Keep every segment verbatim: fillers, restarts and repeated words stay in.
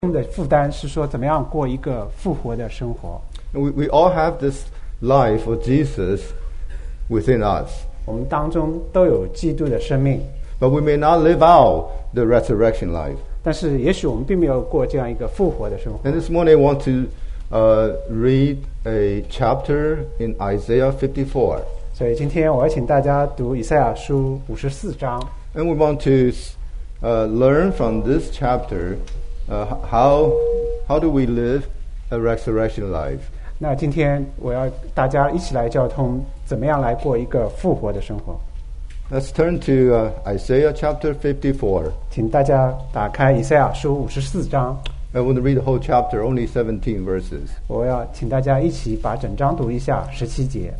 的负担是说怎么样过一个复活的生活。 We, we all have this life of Jesus within us. 我们当中都有基督的生命， But we may not live out the resurrection life. 但是也许我们并没有过这样一个复活的生活。 And this morning I want to uh, read a chapter in Isaiah fifty-four. 所以今天我要请大家读以赛亚书五十四章。 And we want to uh, learn from this chapter uh, how, how do we live a resurrection life. 那今天我要大家一起来交通，怎么样来过一个复活的生活。 Let's turn to uh, Isaiah chapter fifty-four. 请大家打开以赛亚书五十四章， I want to read the whole chapter, only seventeen verses. 我要请大家一起把整章读一下，十七节。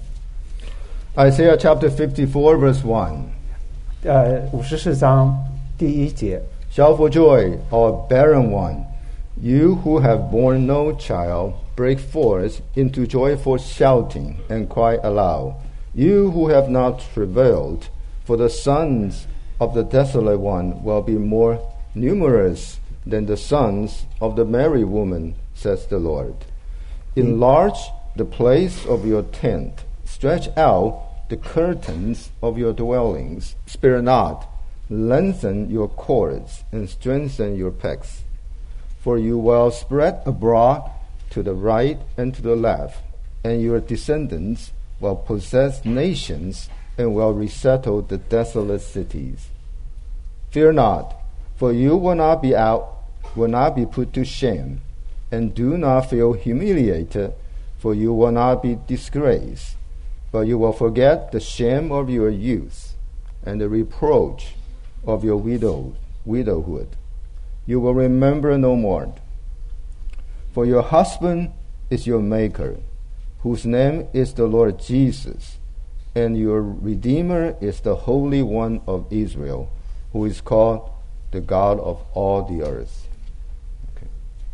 Isaiah chapter fifty-four, verse one. 呃，五十四章第一节。 Shout for joy, O barren one, you who have borne no child, break forth into joyful shouting and cry aloud. You who have not travailed, for the sons of the desolate one will be more numerous than the sons of the married woman, says the Lord. Enlarge the place of your tent, stretch out the curtains of your dwellings, spare not, lengthen your cords, and strengthen your pegs. For you will spread abroad to the right and to the left, and your descendants will possess nations and will resettle the desolate cities. Fear not, for you will not be out, will not be put to shame, and do not feel humiliated, for you will not be disgraced, but you will forget the shame of your youth and the reproach of your widow, widowhood. You will remember no more. For your husband is your maker, whose name is the Lord Jesus, and your Redeemer is the Holy One of Israel, who is called the God of all the earth. Okay.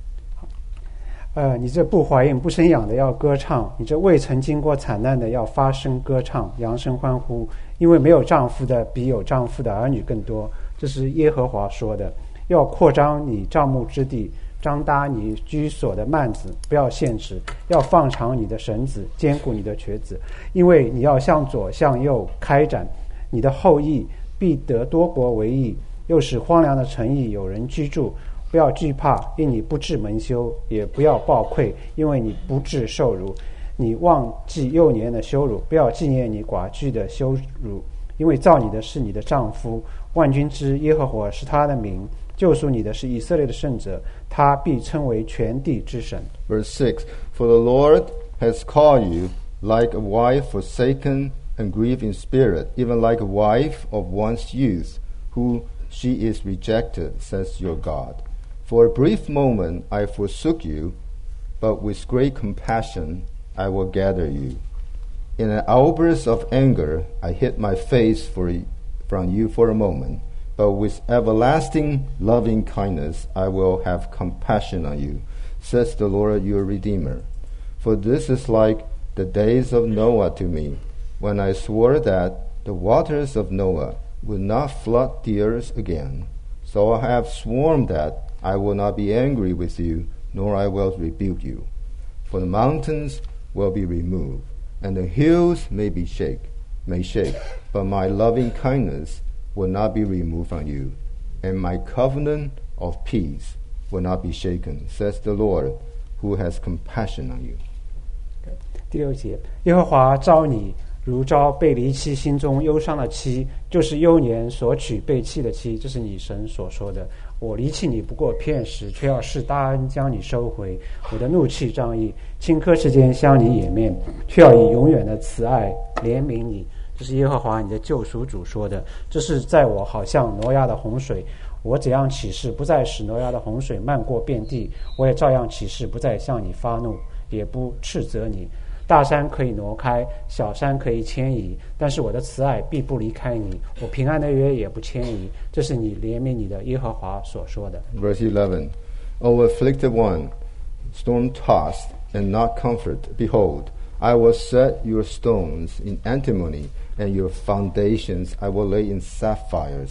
呃，你这不怀孕不生养的要歌唱，你这未曾经过惨难的要发声歌唱，扬声欢呼，因为没有丈夫的比有丈夫的儿女更多。这是耶和华说的。要扩张你帐幕之地，张搭你居所的幔子，不要限制，要放长你的绳子，坚固你的橛子，因为你要向左向右开展，你的后裔必得多国为业，又使荒凉的城邑有人居住。不要惧怕，因你不致蒙羞，也不要抱愧，因为你不致受辱。你忘记幼年的羞辱，不要纪念你寡居的羞辱，因为造你的是你的丈夫，万军之耶和华是他的名，救赎你的是以色列的圣者，他必称为全地之神。 Verse six, For the Lord has called you like a wife forsaken and grieved in spirit, even like a wife of one's youth, who she is rejected, says your God. For a brief moment I forsook you, but with great compassion I will gather you. In an outburst of anger I hid my face for, from you for a moment, but with everlasting loving kindness I will have compassion on you, says the Lord your Redeemer. For this is like the days of Noah to me, when I swore that the waters of Noah would not flood the earth again. So I have sworn that I will not be angry with you, nor I will rebuke you. For the mountains will be removed, and the hills may be shake, may shake, but my loving kindness will not be removed from you, and my covenant of peace will not be shaken, says the Lord, who has compassion on you. 第六节，耶和华召你如召被离妻心中忧伤的妻，就是幼年所娶被弃的妻，这是你神所说的。我离弃你不过片时，却要施大恩将你收回。我的怒气仗义，顷刻之间向你掩面，却要以永远的慈爱怜悯你。这是耶和华你的救赎主说的。这是在我好像挪亚的洪水，我怎样起誓，不再使挪亚的洪水漫过遍地，我也照样起誓，不再向你发怒，也不斥责你。大山可以挪开，小山可以迁移，但是我的慈爱必不离开你，我平安的约也不迁移。这是你怜悯你的耶和华所说的。 Verse eleven, O afflicted one, storm-tossed and not comfort, behold, I will set your stones in antimony, and your foundations I will lay in sapphires.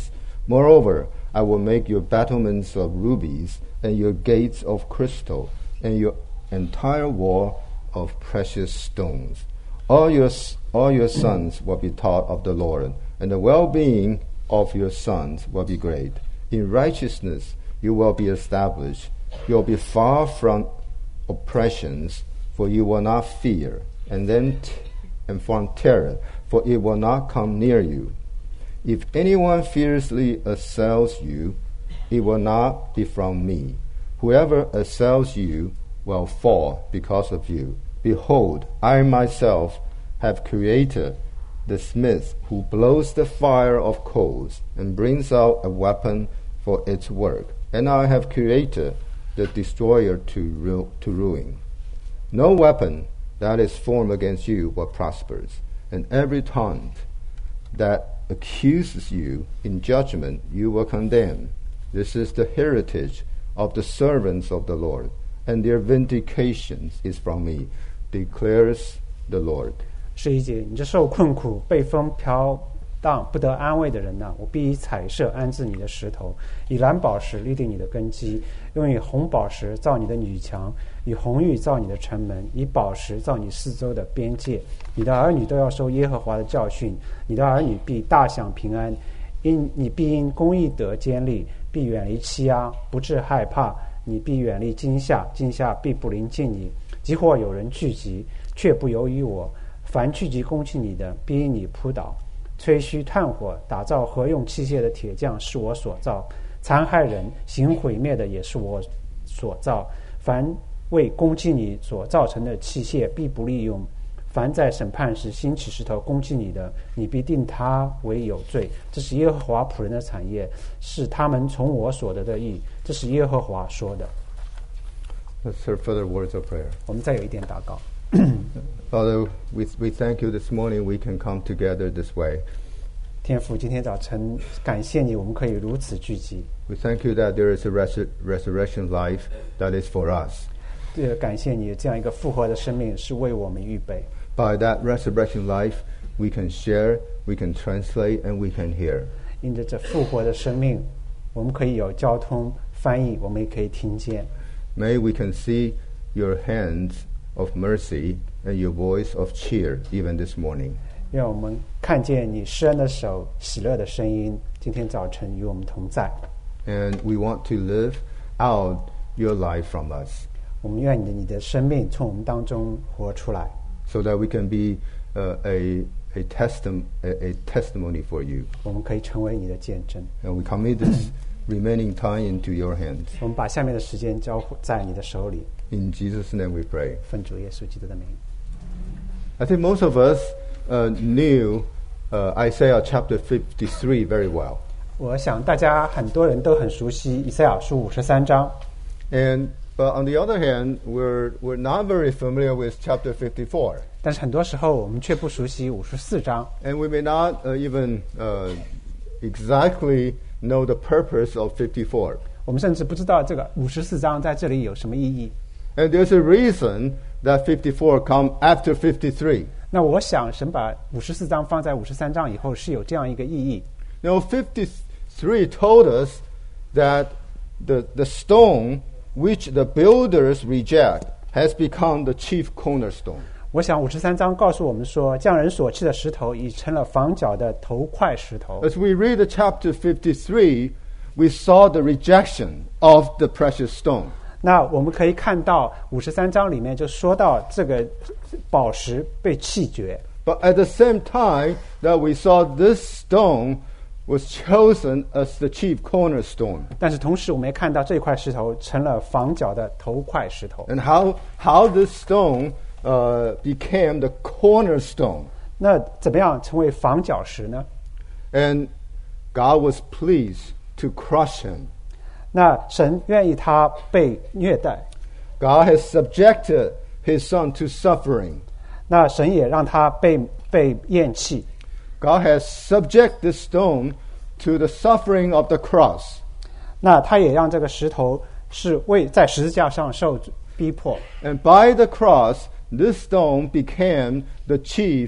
Moreover, I will make your battlements of rubies, and your gates of crystal, and your entire wall of precious stones. All your, all your sons will be taught of the Lord, and the well-being of your sons will be great. In righteousness you will be established. You will be far from oppressions, for you will not fear, and then t- and from terror, for it will not come near you. If anyone fiercely assails you, it will not be from me. Whoever assails you will fall because of you. Behold, I myself have created the smith who blows the fire of coals and brings out a weapon for its work. And I have created the destroyer to, ru- to ruin. No weapon that is formed against you will prosper, and every tongue that accuses you in judgment you will condemn. This is the heritage of the servants of the Lord, and their vindication is from me, declares the Lord. 十一节，你这受困苦、被风飘荡、不得安慰的人呐、啊，我必以彩色安置你的石头，以蓝宝石立定你的根基，用以红宝石造你的女墙，以红玉造你的城门，以宝石造你四周的边界。你的儿女都要受耶和华的教训，你的儿女必大享平安，因你必因公义得坚立，必远离欺压，不致害怕。你必远离惊吓，惊吓必不临近你。即或有人聚集，却不由于我。凡聚集攻击你的，必因你扑倒。吹嘘炭火打造合用器械的铁匠是我所造，残害人行毁灭的也是我所造。凡为攻击你所造成的器械必不利用。凡在审判时兴起石头攻击你的，你必定他为有罪。这是耶和华仆人的产业，是他们从我所得的义。这是耶和华说的。 Let's hear further words of prayer. 我们再有一点祷告。 Father, we, we thank you this morning we can come together this way. 天父，今天早晨感谢你，我们可以如此聚集。 We thank you that there is a resur- resurrection life that is for us. 对，感谢你这样一个复活的生命是为我们预备。 By that resurrection life, we can share, we can translate, and we can hear. 因着这复活的生命，我们可以有交通翻译，我们也可以听见。 May we can see your hands of mercy and your voice of cheer even this morning. 愿我们看见你施恩的手、喜乐的声音，今天早晨与我们同在。 And we want to live out your life from us. 我们愿你的你的生命从我们当中活出来， So that we can be uh, a, a, testim- a, a testimony for you. 我们可以成为你的见证。 And we commit this remaining time into your hands. 我们把下面的时间交在你的手里。 In Jesus' name we pray. 奉主耶稣基督的名。 I think most of us uh, knew uh, Isaiah chapter fifty-three very well. 我想大家很多人都很熟悉以赛亚书五十三章， And but on the other hand, we're, we're not very familiar with chapter fifty-four. 但是很多时候我们却不熟悉五十四章。 And we may not uh, even uh, exactly know the purpose of fifty-four. 我们甚至不知道这个五十四章在这里有什么意义。 And there's a reason that fifty-four come after fifty-three. 那我想神把五十四章放在五十三章以后是有这样一个意义。 Now, fifty-three told us that the, the stone which the builders reject has become the chief cornerstone. 我想五十三章告诉我们说，匠人所弃的石头已成了房角的头块石头。 As we read the chapter fifty-three, we saw the rejection of the precious stone. 那我们可以看到五十三章里面就说到这个宝石被弃绝， But at the same time that we saw this stone was chosen as the chief cornerstone. 但是同时我们也看到这块石头成了房角的头块石头。 And how, how this stone uh, became the cornerstone. 那怎么样成为房角石呢？ And God was pleased to crush him. 那神愿意他被虐待， God has subjected his son to suffering. 那神也让他被被厌弃。 God has subjected this stone to the suffering of the cross. 那他也让这个石头是为在十字架上受逼迫。 And by the cross, this stone became the chief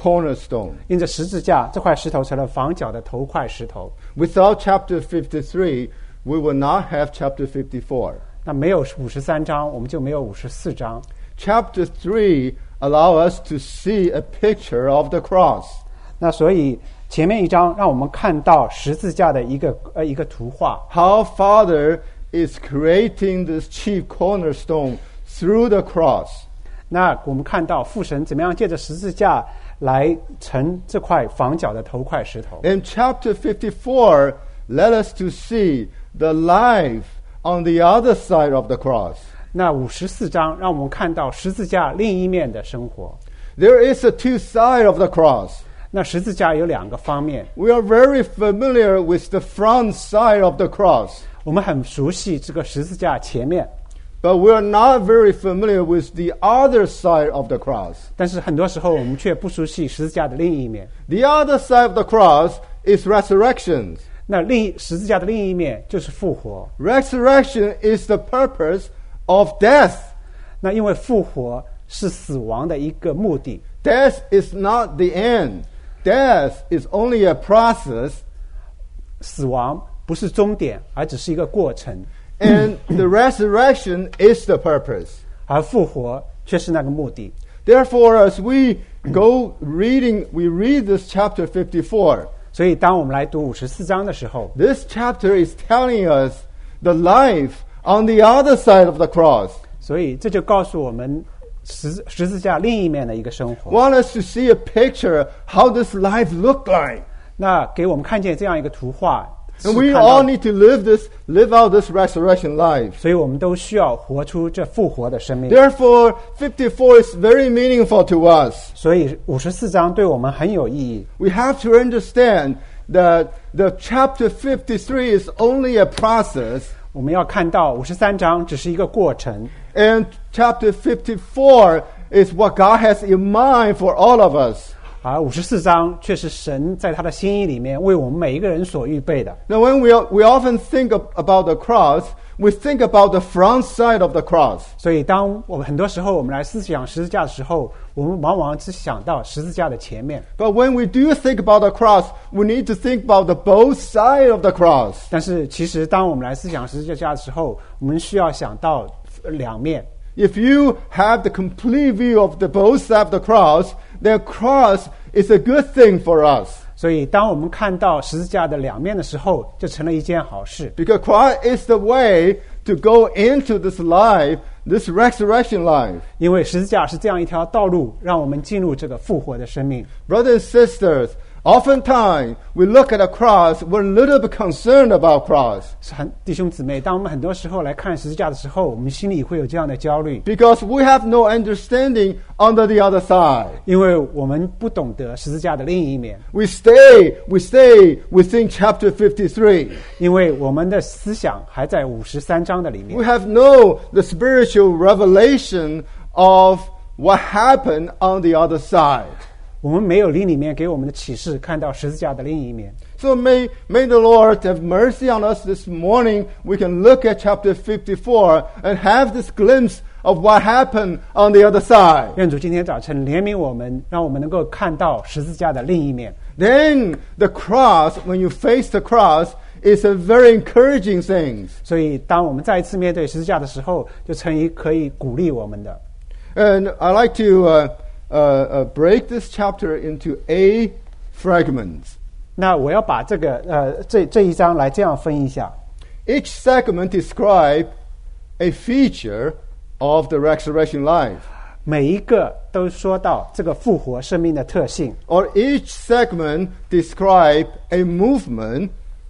cornerstone. 因着十字架这块石头成了房角的头块石头。 Without chapter fifty-three, we will not have chapter fifty-four. 那没有五十三章，我们就没有五十四章。 Chapter three allow us to see a picture of the cross. 那所以前面一章让我们看到十字架的一个呃一个图画。 How Father is creating this chief cornerstone through the cross. 那我们看到父神怎么样借着十字架来成这块房角的头块石头。 In chapter fifty-four, let us to see the life on the other side of the cross. 那五十四章让我们看到十字架另一面的生活。 There is a two side of the cross. 那十字架有两个方面， We are very familiar with the front side of the cross, 我们很熟悉这个十字架前面， but we are not very familiar with the other side of the cross. 但是很多时候我们却不熟悉十字架的另一面。 The other side of the cross is resurrection. 那另一十字架的另一面就是复活。 Resurrection is the purpose of death. 那因为复活是死亡的一个目的， Death is not the end. Death is only a process, 死亡不是终点，而只是一个过程， and the resurrection is the purpose. 而复活却是那个目的。 Therefore, as we go reading, we read this chapter fifty-four. 所以当我们来读五十四章的时候， This chapter is telling us the life on the other side of the cross. 所以这就告诉我们十十字架另一面的一个生活。 Want us to see a picture how this life looked like. 那给我们看见这样一个图画， And 是 we 看 all 到 need to live this, live out this resurrection life. 所以我们都需要活出这复活的生命。 Therefore, fifty-four is very meaningful to us. 所以五十四章对我们很有意义。 We have to understand that the chapter fifty-three is only a process, 我们要看到五十三章只是一个过程， and chapter fifty-four is what God has in mind for all of us. 而五十四章却是神在他的心意里面为我们每一个人所预备的。 Now, when we, we often think of, about the cross, we think about the front side of the cross. 所以当我们很多时候我们来思想十字架的时候，我们往往只想到十字架的前面。 But when we do think about the cross, we need to think about the both sides of the cross. 但是其实当我们来思想十字架的时候，我们需要想到两面。 If you have the complete view of the both sides of the cross, then cross is a good thing for us. 所以当我们看到十字架的两面的时候，就成了一件好事。 Because cross is the way to go into this life, this resurrection life. 因为十字架是这样一条道路，让我们进入这个复活的生命。 Brothers and sisters, oftentimes we look at a cross, we're a little bit concerned about cross. 很弟兄姊妹，当我们很多时候来看十字架的时候，我们心里会有这样的焦虑， Because we have no understanding under the other side. 因为我们不懂得十字架的另一面， We stay, we stay within chapter fifty-three. 因为我们的思想还在五十三章的里 We 面， have no the spiritual revelation of what happened on the other side. 我们没有灵里面给我们的启示，看到十字架的另一面。 So may, may the Lord have mercy on us this morning. We can look at chapter fifty-four and have this glimpse of what happened on the other side. 愿主今天早晨怜悯我们，让我们能够看到十字架的另一面。 Then the cross, when you face the cross, is a very encouraging thing. 所以，当我们再一次面对十字架的时候，就成为可以鼓励我们的。 And I like to uh, uh, uh, break this chapter into eight fragments. 那我要把这个呃这这一章来这样分一下。 Each segment describes a feature of the resurrection life. 每一个都说到这个复活生命的特性， Or each segment describes a movement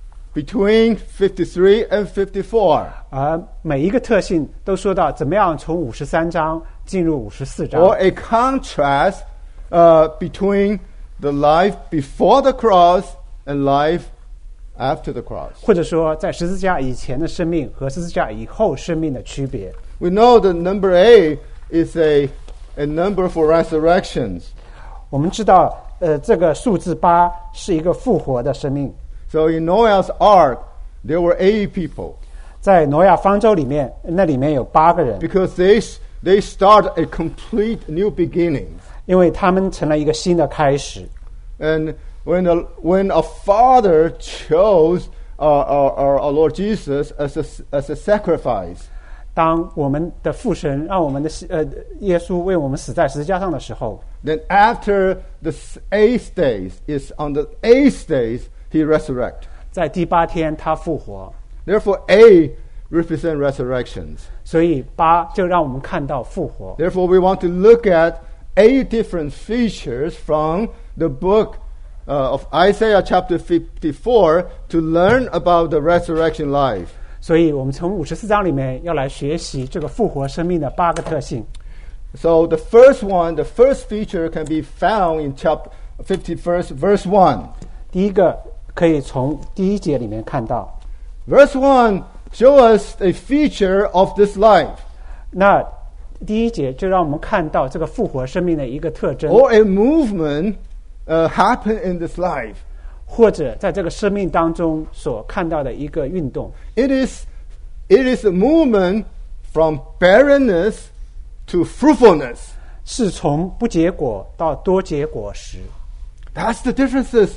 between fifty-three and fifty-four. 而每一个特性都说到怎么样从五十三章进入五十四章， Or a contrast uh, between the life before the cross and life after the cross. 或者说在十字架以前的生命和十字架以后生命的区别。 We know that number eight is a, a number for resurrections. 我们知道，呃，这个数字八是一个复活的生命。 So in Noah's ark, there were eight people 在挪亚方舟里面，那里面有八个人， because they they start a complete new beginning. 因为他们成了一个新的开始。 And when a, when a father chose uh, our, our, our Lord Jesus as a, as a sacrifice, 当我们的父神让我们的呃耶稣为我们死在十字架上的时候， then after the eighth days, is on the eighth days he resurrected. 在第八天他复活， Therefore, A represent resurrections. 所以八就让我们看到复活。 Therefore, we want to look at eight different features from the book uh, of Isaiah chapter fifty-four to learn about the resurrection life. 所以我们从五十四章里面要来学习这个复活生命的八个特性。 So the first one, the first feature can be found in chapter fifty-first, verse one. 第一个可以从第一节里面看到， Verse one shows us a feature of this life, 那第一节就让我们看到这个复活生命的一个特征， or a movement uh, happen in this life. 或者在这个生命当中所看到的一个运动。 It is, it is a movement from barrenness to fruitfulness. 是从不结果到多结果实。 That's the differences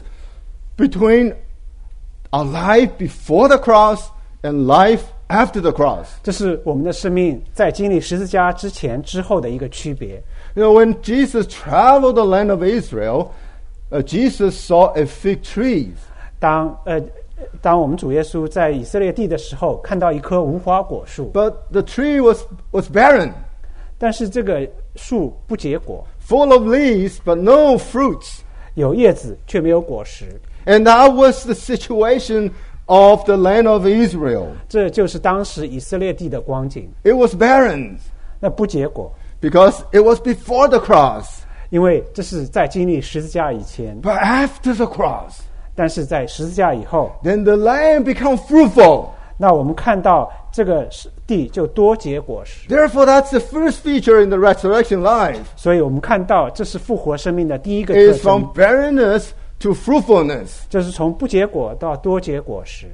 between our life before the cross and life after the cross. 这是我们的生命在经历十字架之前之后的一个区别。 You know, when Jesus traveled the land of Israel, uh, Jesus saw a fig tree. 当呃，当我们主耶稣在以色列地的时候，看到一棵无花果树， But the tree was, was barren, 但是这个树不结果， full of leaves, but no fruits. 有叶子却没有果实。 And that was the situation of the land of Israel. 这就是当时以色列地的光景。 It was barren 那不结果， because it was before the cross. 因为这是在经历十字架以前， But after the cross, 但是在十字架以后， then the land became fruitful. 那我们看到这个地就多结果实。 Therefore, that's the first feature in the resurrection life. 所以我们看到这是复活生命的第一个 It 特 is from 征， barrenness to fruitfulness. 就是从不结果到多结果实。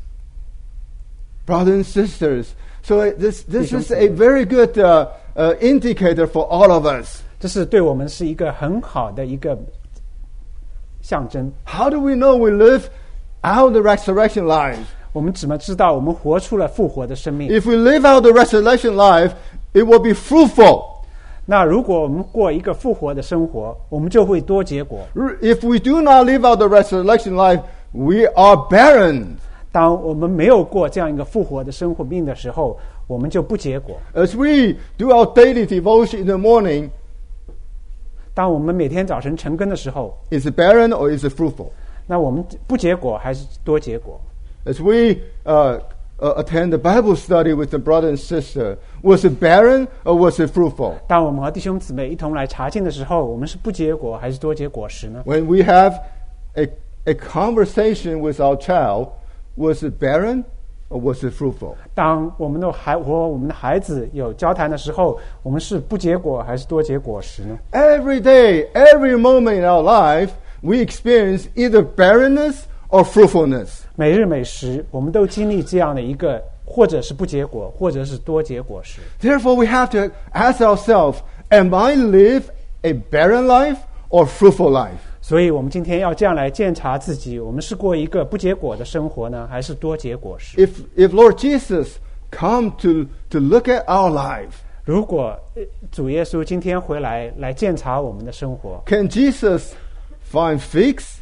Brothers and sisters, so this, this is a very good uh, uh, indicator for all of us. 这是对我们是一个很好的一个象征。 How do we know we live out the resurrection life? 我们怎么知道我们活出了复活的生命？ If we live out the resurrection life, it will be fruitful. 那如果我们过一个复活的生活，我们就会多结果。 If we do not live out the resurrection life, we are barren. 当我们没有过这样一个复活的生活命的时候，我们就不结果。 As we do our daily devotion in the morning, 当我们每天早晨晨更的时候， is it barren or is it fruitful? 那我们不结果还是多结果？ As we uh, uh, attend the Bible study with the brother and sister, was it barren or was it fruitful? 当我们和弟兄姊妹一同来查经的时候，我们是不结果还是多结果实呢？ When we have a, a conversation with our child, was it barren or was it fruitful? 当我们的孩和我们的孩子有交谈的时候，我们是不结果还是多结果实呢？ Every day, every moment in our life, we experience either barrenness or fruitfulness. 每日每时，我们都经历这样的一个，或者是不结果，或者是多结果实。 Therefore, we have to ask ourselves, am I live a barren life or fruitful life? 所以我们今天要这样来检查自己：我们是过一个不结果的生活呢，还是多结果实？ If, if Lord Jesus come to, to look at our life, 如果呃主耶稣今天回来来检查我们的生活， can Jesus find figs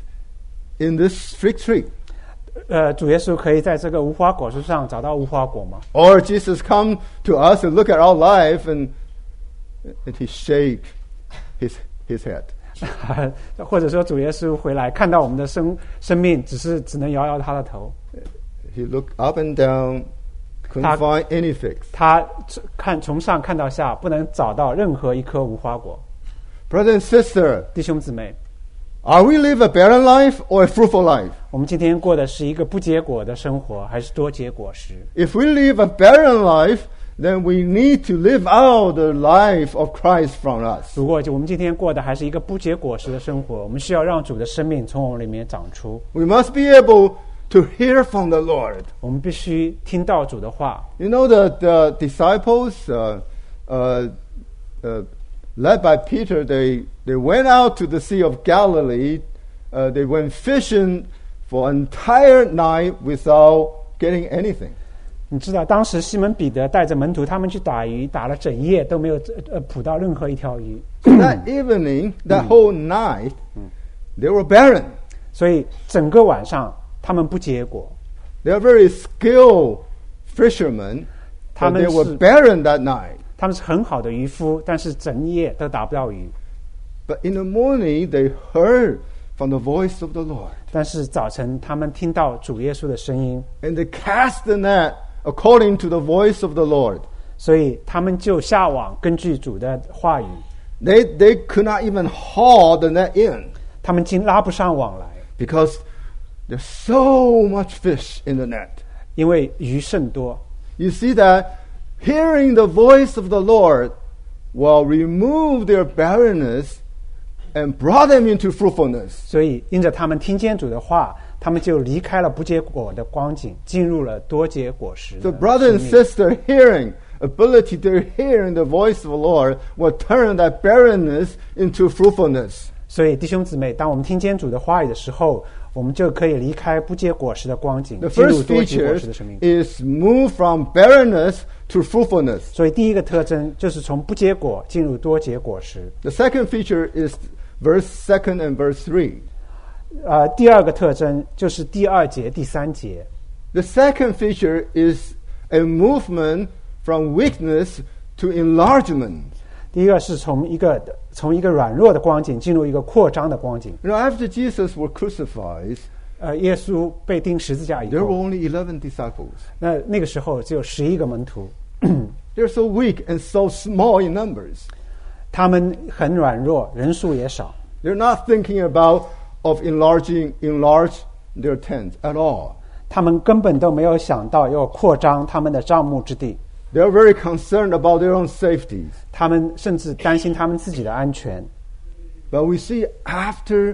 in this fig tree? 呃，主耶稣可以在这个无花果树上找到无花果吗？ Or Jesus come to us and look at our life and, and he shake his, his head. 或者说主耶稣回来看到我们的生生命，只是只能摇摇他的头。 He looked up and down, couldn't find any figs. 他看从上看到下，不能找到任何一颗无花果。 Brother and sister, 弟兄姊妹， are we live a barren life or a fruitful life? 我们今天过的是一个不结果的生活，还是多结果实？ If we live a barren life, then we need to live out the life of Christ from us. 如果我们今天过的还是一个不结果实的生活，我们需要让主的生命从我们里面长出。 We must be able to hear from the Lord. 我们必须听到主的话。 You know that the disciples, uh, uh, uh, led by Peter, they, they went out to the Sea of Galilee. Uh, they went fishing for an entire night without getting anything. 你知道，当时西门彼得带着门徒他们去打鱼，打了整夜都没有呃捕到任何一条鱼。 So that evening, that whole night, they were barren. 所以整个晚上他们不结果。 They are very skilled fishermen, but they were barren that night. 他们是很好的渔夫，但是整夜都打不到鱼。 But in the morning, they heard from the voice of the Lord. 但是早晨他们听到主耶稣的声音， And they cast the net according to the voice of the Lord. 所以他们就下网，根据主的话语。 They, they could not even haul the net in. 他们竟拉不上网来， Because there's so much fish in the net. 因为鱼甚多。 You see that hearing the voice of the Lord will remove their barrenness and brought them into fruitfulness. 所以因着他们听见主的话，他们就离开了不结果的光景，进入了多结果实的 So brother and 生命。 sister hearing, ability to hear the voice of the Lord will turn that barrenness into fruitfulness. 所以弟兄姊妹，当我们听见主的话语的时候，我们就可以离开不结果实的光景， The 进入 first 多结果 feature 实的生命。 is move from barrenness to fruitfulness. 所以第一个特征就是从不结果进入多结果实。 The second feature is verse second and verse three. 呃，第二个特征就是第二节、第三节。 The second feature is a movement from weakness to enlargement. 第一个是从一个从一个软弱的光景进入一个扩张的光景。 You know, after Jesus was crucified, 呃，耶稣被钉十字架以 there were 后， only eleven disciples. 那那个时候只有十一个门徒， They're so weak and so small in numbers. 他们很软弱，人数也少。 They're not thinking about of enlarging, enlarge their tent at all. 他们根本都没有想到要扩张他们的帐幕之地， They're very concerned about their own safety. 他们甚至担心他们自己的安全。 But we see after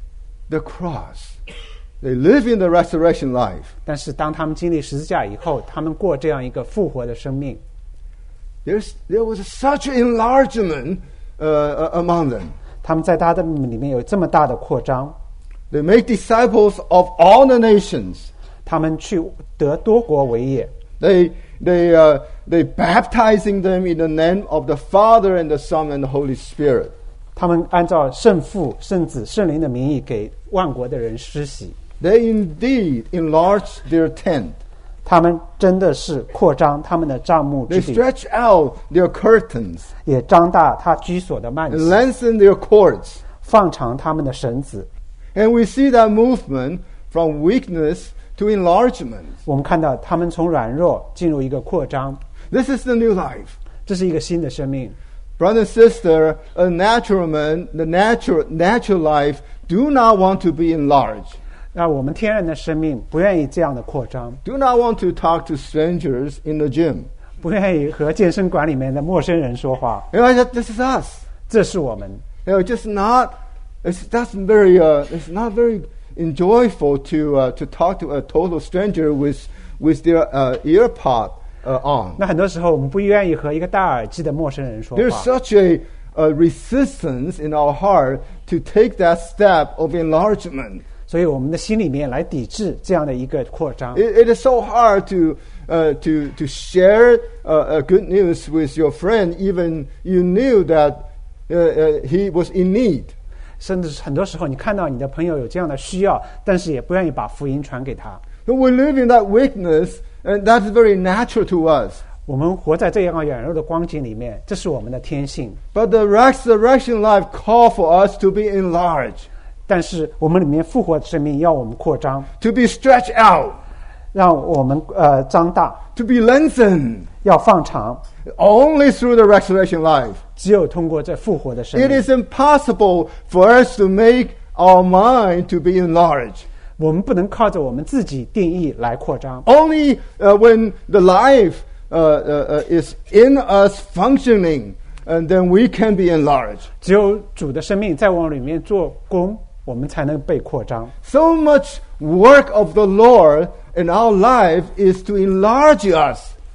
the cross, they live in the resurrection life. 但是当他们经历十字架以后，他们过这样一个复活的生命， There's, there was such enlargement uh, among them. 他们在他的里面有这么大的扩张， They make disciples of all the nations. 他们去得多国为业， They, they, uh, they baptizing them in the name of the Father and the Son and the Holy Spirit. 他们按照圣父、圣子、圣灵的名义给万国的人施洗。 They indeed enlarge their tent. 他们真的是扩张他们的帐幕 They 之地， stretch out their curtains 也张大他居所的幔 and 子， lengthen their cords. 放长他们的绳子。 And we see that movement from weakness to enlargement. 我们看到他们从软弱进入一个扩张， This is the new life. 这是一个新的生命。 Brother and sister, a natural man, the natural, natural life do not want to be enlarged. 那我们天然的生命不愿意这样的扩张， Do not want to talk to strangers in the gym. 不愿意和健身馆里面的陌生人说话。 You know, this is us. 这是我们， You know, just not. It's that's very. Uh, it's not very enjoyable to uh, to talk to a total stranger with with their uh, ear pod uh, on. 那很多时候我们不愿意和一个戴耳机的陌生人说 There's 话。 such a, a resistance in our heart to take that step of enlargement. 所以我们的心里面来抵制这样的一个扩张。 It, it is so hard to uh, to to share uh, uh, good news with your friend, even you knew that uh, uh, he was in need. 甚至很多时候你看到你的朋友有这样的需要，但是也不愿意把福音传给他。 So we live in that weakness, and that's very natural to us. 我们活在这样软弱的光景里面，这是我们的天性。 But the resurrection life call for us to be enlarged, 但是我们里面复活的生命要我们扩张， to be stretched out, 让我们呃张大， to be lengthened. 要放长。 Only through the resurrection life. 只有通过这复活的生 It 命， is impossible for us to make our mind to be enlarged. 我们不能靠着我们自己定义来扩张。 Only uh, when the life uh, uh, uh, is in us functioning, and then we can be enlarged. 只有主的生命在我们里面做工，我们才能被扩张。 So much work of the Lord in our life is to enlarge us.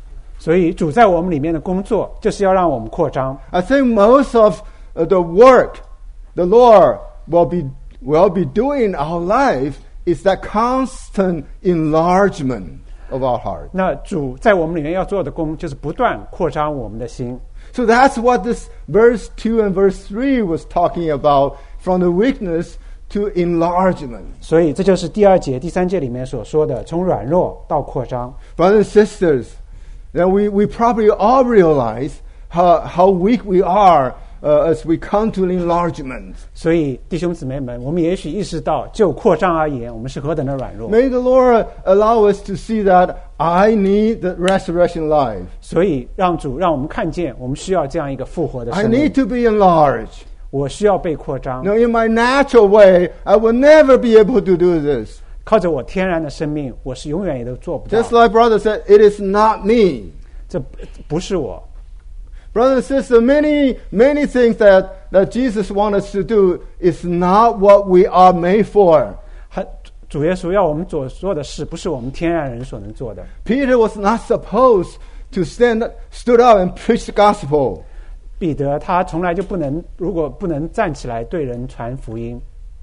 所以主在我们里面的工作就是要让我们扩张。 I think most of uh, the work the Lord will be will be doing in our life is that constant enlargement of our heart. 那主在我们里面要做的工就是不断扩张我们的心。 So that's what this verse two and verse three was talking about, from the weakness to enlargement. 所以这就是第二节第三节里面所说的从软弱到扩张。 Brothers and sisters, then we, we probably all realize how, how weak we are uh, as we come to enlargement. 所以弟兄姊妹们，我们也许意识到就扩张而言，我们是何等的软弱。 May the Lord allow us to see that I need the resurrection life. 所以让主让我们看见，我们需要这样一个复活的 I 生命 need。to be enlarged. 我需要被扩张。 Now, in my natural way, I will never be able to do this. 靠着我天然的生命，我是永远也都做不到。 Just like brother said, it is not me. 这不是我。 Brothers and sisters, many, many things that, that Jesus wants us to do is not what we are made for. 还主耶稣要我们所做的事，不是我们天然人所能做的。 Peter was not supposed to stand, stood up and preach the gospel. 彼得他从来就不能，如果不能站起来对人传福音，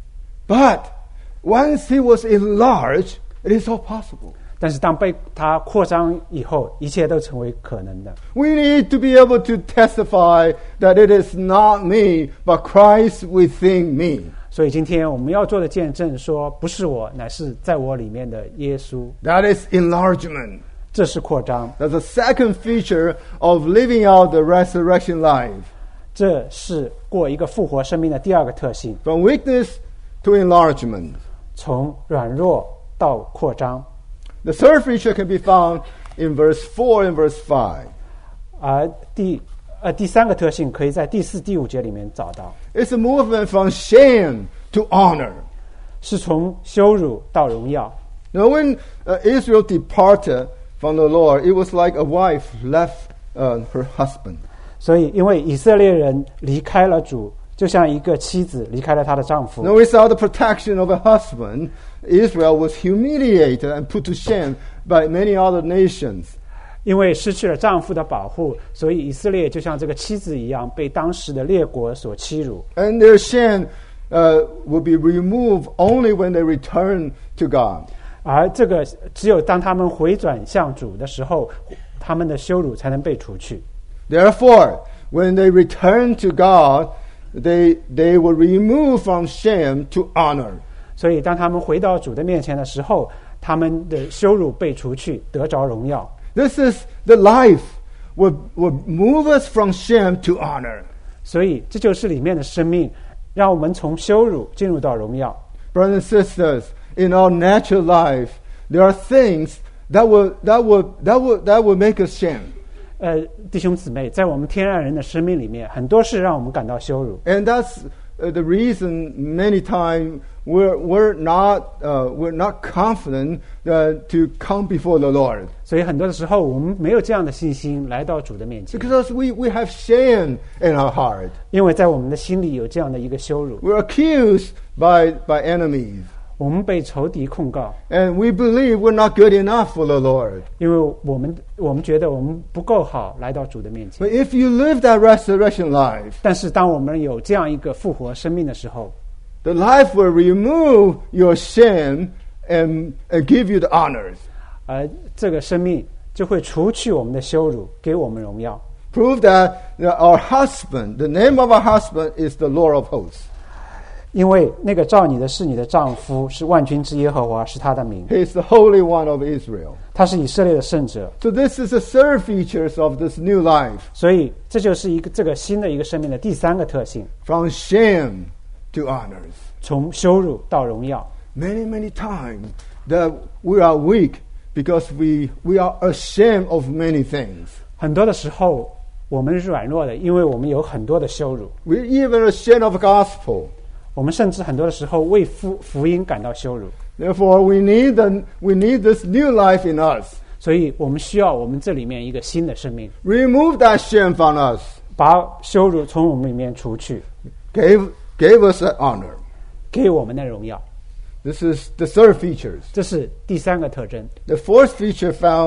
But once he was enlarged, it is all possible. 但是当被他扩张以后，一切都成为可能的。 We need to be able to testify that it is not me, but Christ within me. 所以今天我们要做的见证说，不是我，乃是在我里面的耶稣。 That is enlargement. 这是扩张， That's the second feature of living out the resurrection life. 这是过一个复活生命的第二个特性， From weakness to enlargement. 从软弱到扩张。 The third feature can be found in verse four and verse five. 而第呃第三个特性可以在第四、第五节里面找到， It's a movement from shame to honor. 是从羞辱到荣耀。 Now, when uh, Israel departed from the Lord, it was like a wife left uh, her husband. 所以，因为以色列人离开了主，就像一个妻子离开了她的丈夫。 Now, without the protection of a husband, Israel was humiliated and put to shame by many other nations. 因为失去了丈夫的保护，所以以色列就像这个妻子一样，被当时的列国所欺辱。 And their shame uh, will be removed only when they return to God. 而这个只有当他们回转向主的时候，他们的羞辱才能被除去。 Therefore, when they return to God, they, they will remove from shame to honor. 所以，当他们回到主的面前的时候，他们的羞辱被除去，得着荣耀。 This is the life will, will move us from shame to honor. 所以，这就是里面的生命，让我们从羞辱进入到荣耀。 Brothers and sisters, in our natural life, there are things that will, that will, that will, that will make us shame. 呃，弟兄姊妹，在我们天然人的生命里面，很多事让我们感到羞辱。 And that's uh, the reason many times we're, we're, not, uh, we're not confident uh, to come before the Lord. 所以很多的时候，我们没有这样的信心来到主的面前， Because we, we have shame in our heart. 因为在我们的心里有这样的一个羞辱， We're accused by, by enemies. 我们被仇敌控告， And we believe we're not good enough for the Lord. 因为我们我们觉得我们不够好来到主的面前。 But if you live that resurrection life, 但是当我们有这样一个复活生命的时候， the life will remove your shame and, and give you the honors. 而这个生命就会除去我们的羞辱，给我们荣耀。 Prove that our husband, the name of our husband is the Lord of hosts. 因为那个照你的是你的丈夫，是万军之耶和华，是他的名， He is the Holy One of Israel. 他是以色列的圣者。 So this is the third features of this new life. 所以这就是一个这个新的一个生命的第三个特性， From shame to honors. 从羞辱到荣耀。 Many, many times that we are weak because we, we are ashamed of many things. 很多的时候我们是软弱的，因为我们有很多的羞辱。 We're even ashamed of the gospel. 我们甚至很多的时候为福福音感到羞辱。 Therefore, we need, the, we need this new life in us. 所以我们需要我们这里面一个新的生命， Remove that shame from us. 把羞辱从我们里面除去， Gave, gave us that honor. 给我们的荣耀。 This is the third feature. 这是第三个特征。 The fourth feature found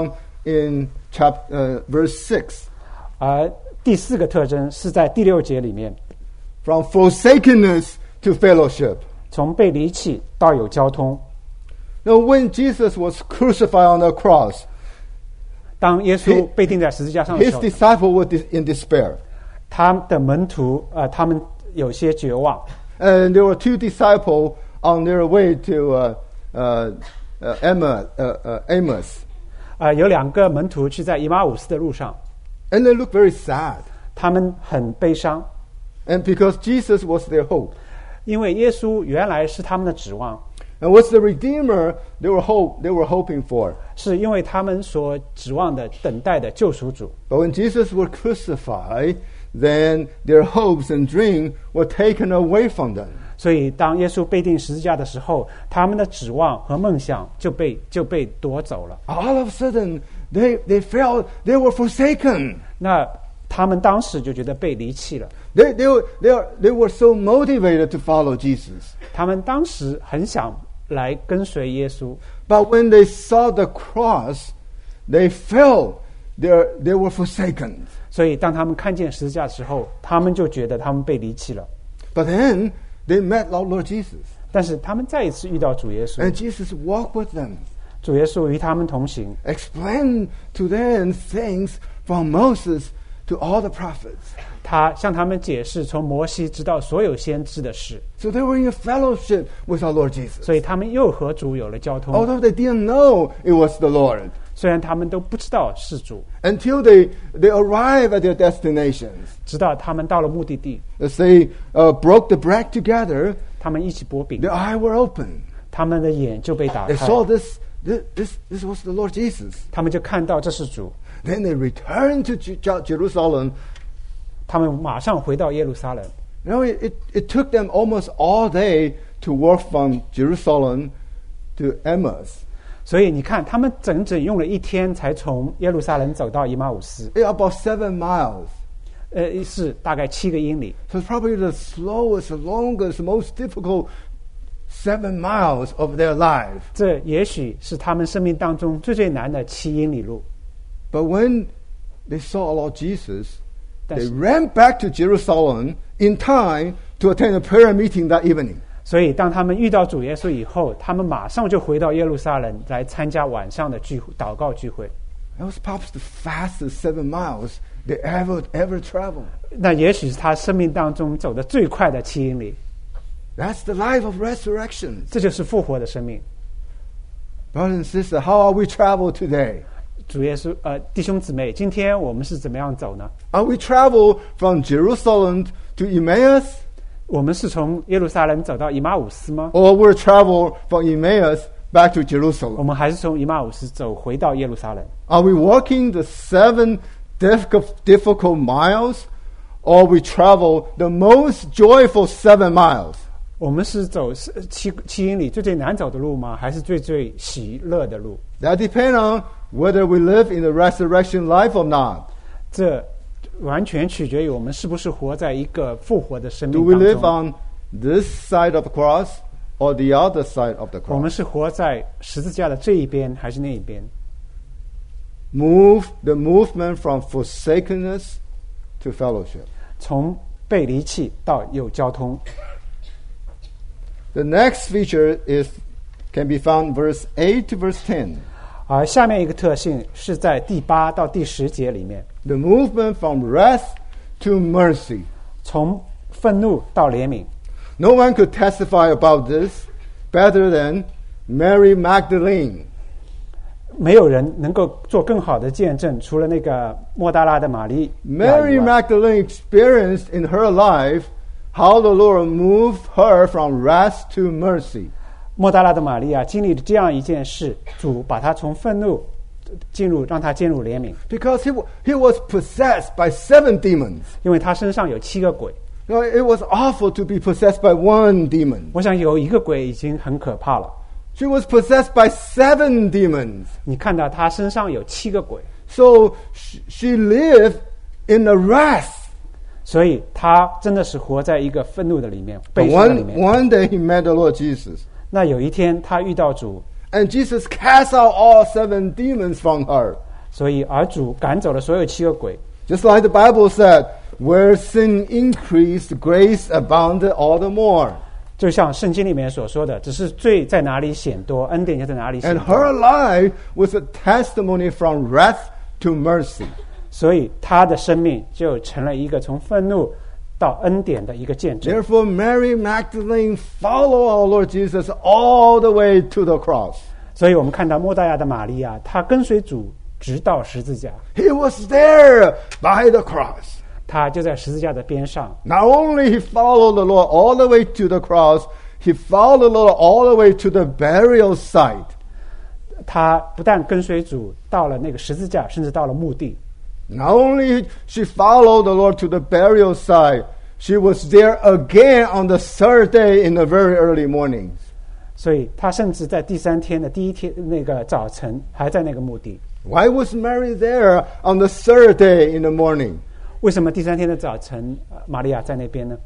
in chapter uh, verse six. 而第四个特征是在第六节里面， From forsakenness to fellowship. 从被离弃到有交通。 Now, when Jesus was crucified on the cross, 当耶稣被钉在十字架上的 his 时候， disciples were dis- in despair. 他的门徒呃，他们有些绝望。 And there were two disciples on their way to uh, uh, uh, Emma, uh, uh, Amos. 呃，有两个门徒去在以马忤斯的路上， And they looked very sad. 他们很悲伤， And because Jesus was their hope. 因为耶稣原来是他们的指望， And was the Redeemer they were hope they were hoping for. 是因为他们所指望的、等待的救赎主。 But when Jesus was crucified, then their hopes and dreams were taken away from them. 所以，当耶稣被钉十字架的时候，他们的指望和梦想就被就被夺走了。 All of a sudden, they, they felt they were forsaken. 那他们当时就觉得被离弃了。 They, they, were, they, were, they were so motivated to follow Jesus. 他们当时很想来跟随耶稣， But when they saw the cross, they felt they they were forsaken. 所以当他们看见十字架的时候，他们就觉得他们被离弃了。 But then they met our Lord Jesus. 但是他们再一次遇到主耶稣， And Jesus walked with them, 主耶稣与他们同行， explained to them things from Moses to all the prophets. 他向他们解释从摩西直到所有先知的事， So they were in a fellowship with our Lord Jesus. 所以他们又和主有了交通。 Although they didn't know it was the Lord. 虽然他们都不知道是主， Until they, they arrive at their destinations. 直到他们到了目的地， As they uh, broke the bread together, 他们一起擘饼， their eyes were open. 他们的眼就被打 They 开， saw this, this, this, this was the Lord Jesus. 他们就看到这是主， Then they returned to Je- Je- Jerusalem. 他们马上回到耶路撒冷。 You know, it, it, it took them almost all day to walk from Jerusalem to Emmaus. 所以你看，他们整整用了一天才从耶路撒冷走到以马忤斯， It's about seven miles. 呃，是大概七个英里。 So it's probably the slowest, the longest, most difficult seven miles of their life. 这也许是他们生命当中最最难的七英里路。 But when they saw our Lord Jesus, they That's- ran back to Jerusalem in time to attend a prayer meeting that evening. 所以，当他们遇到主耶稣以后，他们马上就回到耶路撒冷来参加晚上的聚会祷告聚会。 That was perhaps the fastest seven miles they ever ever traveled. 那也许是他生命当中走得最快的七英里。 That's the life of resurrection. 这就是复活的生命。 Brothers and sisters, how are we travel today? 主耶稣，呃，弟兄姊妹，今天我们是怎么样走呢？ Are we travel from Jerusalem to Emmaus? 我们是从耶路撒冷走到以马忤斯吗？ Or we're travel from Emmaus back to 我 Jerusalem? 们还是从以马忤斯走回到耶路撒冷？ Are we walking the seven difficult, difficult miles? Or we travel the most joyful seven miles? 我们是走七七英里最最难走的路吗？还是最最喜乐的路？ That depends on whether we live in the resurrection life or not. 这完全取决于我们是不是活在一个复活的生 Do 命 we 当 live 中。 on this side of the cross or the other side of the 我们 cross? 是活在十字架的这一边还是那一边？ Move the movement from forsakenness to fellowship. 从被离弃到有交通。 The next feature is can be found verse eight to verse ten. 而下面一个特性是在第八到第十节里面， The movement from wrath to mercy. 从愤怒到怜悯。 No one could testify about this better than Mary Magdalene. 没有人能够做更好的见证，除了那个莫大拉的玛利亚 Mary 以外。 Magdalene experienced in her life how the Lord moved her from wrath to mercy. 莫大拉的玛利亚经历了这样一件事，主把她从愤怒进入，让她进入怜悯， Because he, wa- he was possessed by seven demons. 因为她身上有七个鬼。 You know, it was awful to be possessed by one demon. 我想有一个鬼已经很可怕了， She was possessed by seven demons. 你看到她身上有七个鬼， So she, she lived in a wrath. 所以她真的是活在一个愤怒的里面， But 悲伤的里 one, 面。 one day he met the Lord Jesus. 那有一天她遇到主， And Jesus cast out all seven demons from her. 所以而主赶走了所有七个鬼， Just like the Bible said, where sin increased, grace abounded all the more. 就像圣经里面所说的，只是罪在哪里显多，恩典就在哪里显 And 多。 her life was a testimony from wrath to mercy. 所以她的生命就成了一个从愤怒到恩典的一个见证。 Therefore, Mary Magdalene followed our Lord Jesus all the way to the cross. 所以我们看到莫大亚的玛利亚，她跟随主直到十字架， He was there by the cross. 她就在十字架的边上。 Not only he followed the Lord all the way to the cross, he followed the Lord all the way to the burial site. 她不但跟随主到了那个十字架，甚至到了墓地。 Not only she followed the Lord to the burial site, she was there again on the third day in the very early mornings. 所以她甚至在第三天的第一天那个早晨还在那个墓地。 Why was Mary there on the third day in the morning? 为什么第三天的早晨，呃玛利亚在那边呢？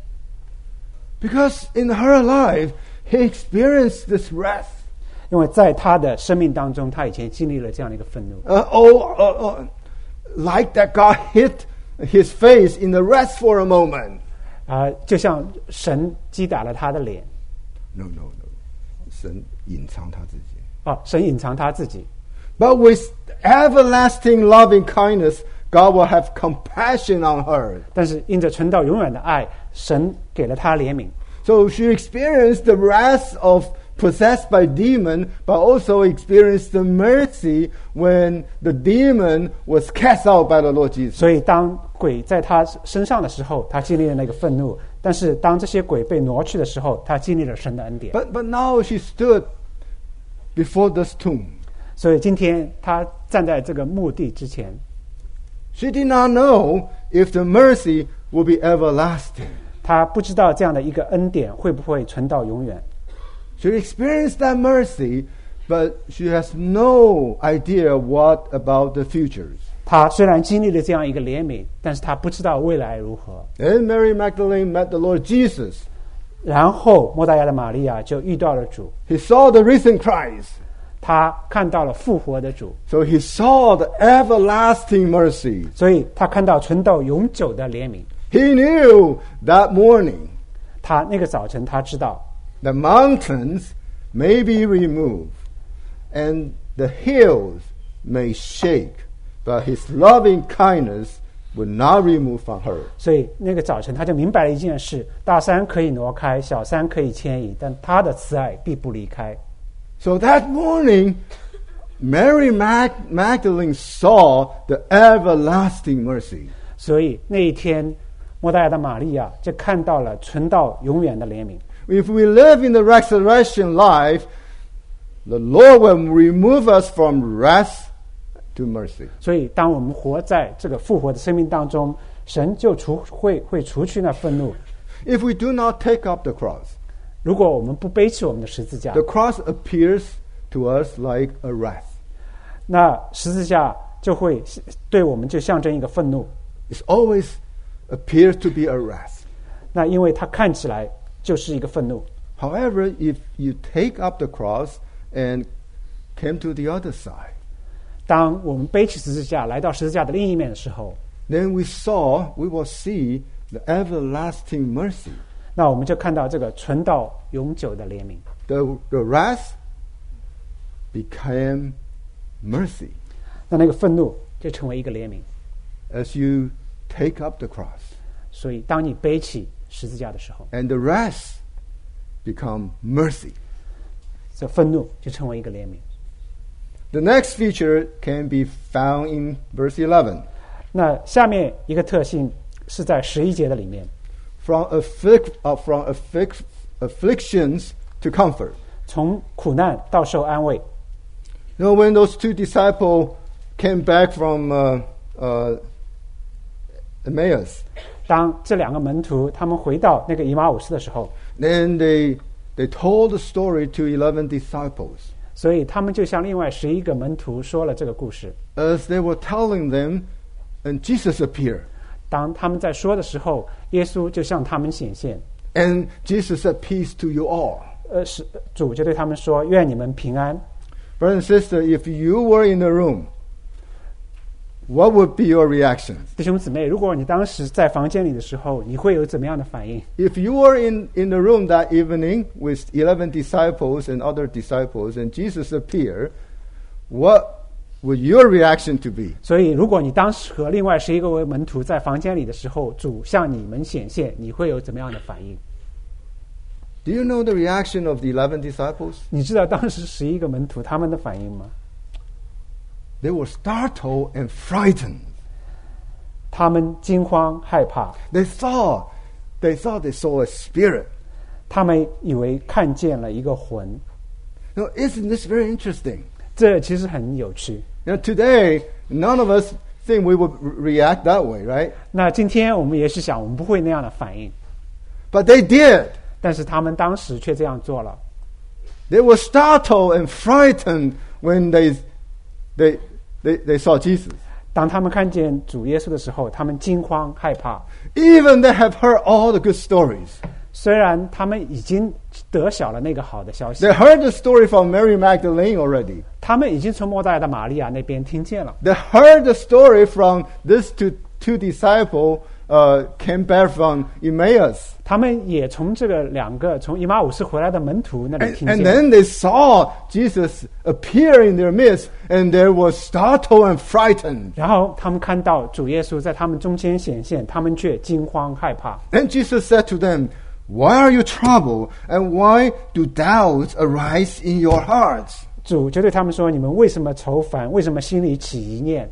Because in her life, he experienced this wrath. 因为在她的生命当中，她以前经历了这样的一个愤怒， Uh, oh, uh, uh, like that God hit his face in the wrath for a moment. 啊、就像神击打了她的脸， No, no, no. 神隐藏他自己。 啊，神隐藏她自己。 But with everlasting loving kindness, God will have compassion on her. 但是因着存到永远的爱，神给了她怜悯， So she experienced the wrath of possessed by demon, but also experienced the mercy when the demon was cast out by the Lord Jesus. 所以当鬼在她身上的时候，她经历了那个愤怒；但是当这些鬼被挪去的时候，她经历了神的恩典。 But but now she stood before this tomb. 所以今天她站在这个墓地之前， She did not know if the mercy will be everlasting. 她不知道这样的一个恩典会不会存到永远。 She experienced that mercy, but she has no idea what about the futures. 她虽然经历了这样一个怜悯，但是她不知道未来如何。 Then Mary Magdalene met the Lord Jesus. 然后莫大亚的玛利亚就遇到了主， He saw the risen Christ. 她看到了复活的主， So he saw the everlasting mercy. 所以她看到存到永久的怜悯。 He knew that morning 她那个早晨，她知道 the mountains may be removed and the hills may shake, but his loving kindness would not remove from her. 所以那个早晨，她就明白了一件事：大山可以挪开，小山可以迁移，但她的慈爱必不离开。 So that morning, Mary Mag- Magdalene saw the everlasting mercy. 所以那一天，莫大亚的玛利亚就看到了存到永远的怜悯。 If we live in the resurrection life, the Lord will remove us from wrath to mercy. 所以，当我们活在这个复活的生命当中，神就除会会除去那愤怒。 If we do not take up the cross, 如果我们不背起我们的十字架， the cross appears to us like a wrath. 那十字架就会对我们就象征一个愤怒。 It always appears to be a wrath. 那因为它看起来就是一个愤怒。 However, if you take up the cross and came to the other side, 当我们背起十字架来到十字架的另一面的时候， then we saw, we will see the everlasting mercy. 那我们就看到这个存到永久的怜悯。 The, the wrath became mercy 那那个愤怒就成为一个怜悯。 as you take up the cross. 所以，当你背起十字架的时候， And the wrath become mercy. 这愤怒就成为一个怜悯。 The next feature can be found in verse eleven. 那下面一个特性是在十一节的里面， From, afflic- uh, from afflic- afflictions to comfort. 从苦难到受安慰。 You know, when those two disciples came back from uh, uh, Emmaus, 当这两个门徒他们回到那个以马忤斯的时候， then they, they told the story to eleven disciples. 所以他们就向另外十一个门徒说了这个故事。 As they were telling them, and Jesus appeared. 当他们在说的时候，耶稣就向他们显现， And Jesus said, peace to you all. 呃，是主就对他们说：“愿你们平安。” Brother and sister, if you were in the room, what would be your reaction? 弟兄姊妹，如果你当时在房间里的时候，你会有怎么样的反应？ If you were in, in the room that evening with eleven disciples and other disciples and Jesus appeared, what would your reaction to be? 所以，如果你当时和另外十一个位门徒在房间里的时候，主向你们显现，你会有怎么样的反应？ Do you know the reaction of the eleven disciples? 你知道当时十一个门徒他们的反应吗？ They were startled and frightened. 他们惊慌害怕， They thought, they thought they saw a spirit. 他们以为看见了一个魂。 Now, isn't this very interesting? 这其实很有趣。 Now, today, none of us think we would re- react that way, right? 那今天我们也是想，我们不会那样的反应， But they did. 但是他们当时却这样做了。 They were startled and frightened when they, they, they, they saw Jesus. 当他们看见主耶稣的时候，他们惊慌害怕。 Even they have heard all the good stories. 虽然他们已经得晓了那个好的消息， They heard the story from Mary Magdalene already. 他们已经从莫大的玛利亚那边听见了。 They heard the story from these two, two disciples uh, came back from Emmaus. 他们也从这个两个从以马忤斯回来的门徒那里 And, 听 and 见。 then they saw Jesus appear in their midst, and they were startled and frightened. 然后他们看到主耶稣在他们中间显现，他们却惊慌害怕。 Then Jesus said to them, "Why are you troubled, and why do doubts arise in your hearts?" 主就对他们说：“你们为什么愁烦？为什么心里起疑念？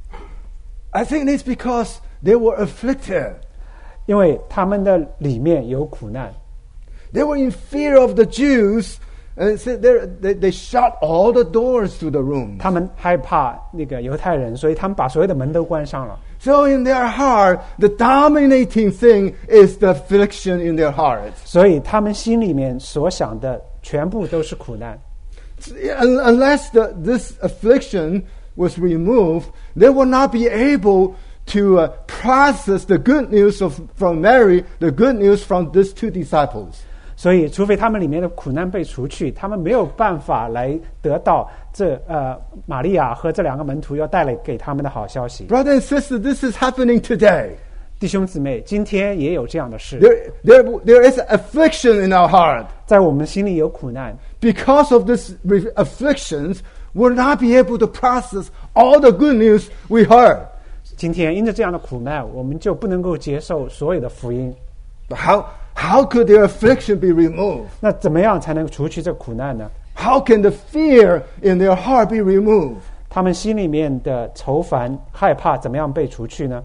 I think it's because they were afflicted. 因为他们的里面有苦难， They were in fear of the Jews, and so they, they, they shut all the doors to the room. 他们害怕那个犹太人，所以他们把所有的门都关上了。 So in their heart, the dominating thing is the affliction in their hearts. 所以他们心里面所想的全部都是苦难。 Unless the, this affliction was removed, they will not be able to uh, process the good news of, from Mary, the good news from these two disciples. 所以，除非他们里面的苦难被除去，他们没有办法来得到这呃玛利亚和这两个门徒要带来给他们的好消息。 Brother and sister, this is happening today. 弟兄姊妹，今天也有这样的事， There, there, there is affliction in our heart. 在我们心里有苦难， Because of these re- afflictions, we'll not be able to process all the good news we heard. 今天因着这样的苦难，我们就不能够接受所有的福音。 But how, how could their affliction be removed? 那怎么样才能除去这苦难呢？ How can the fear in their heart be removed? 他们心里面的愁烦、害怕怎么样被除去呢？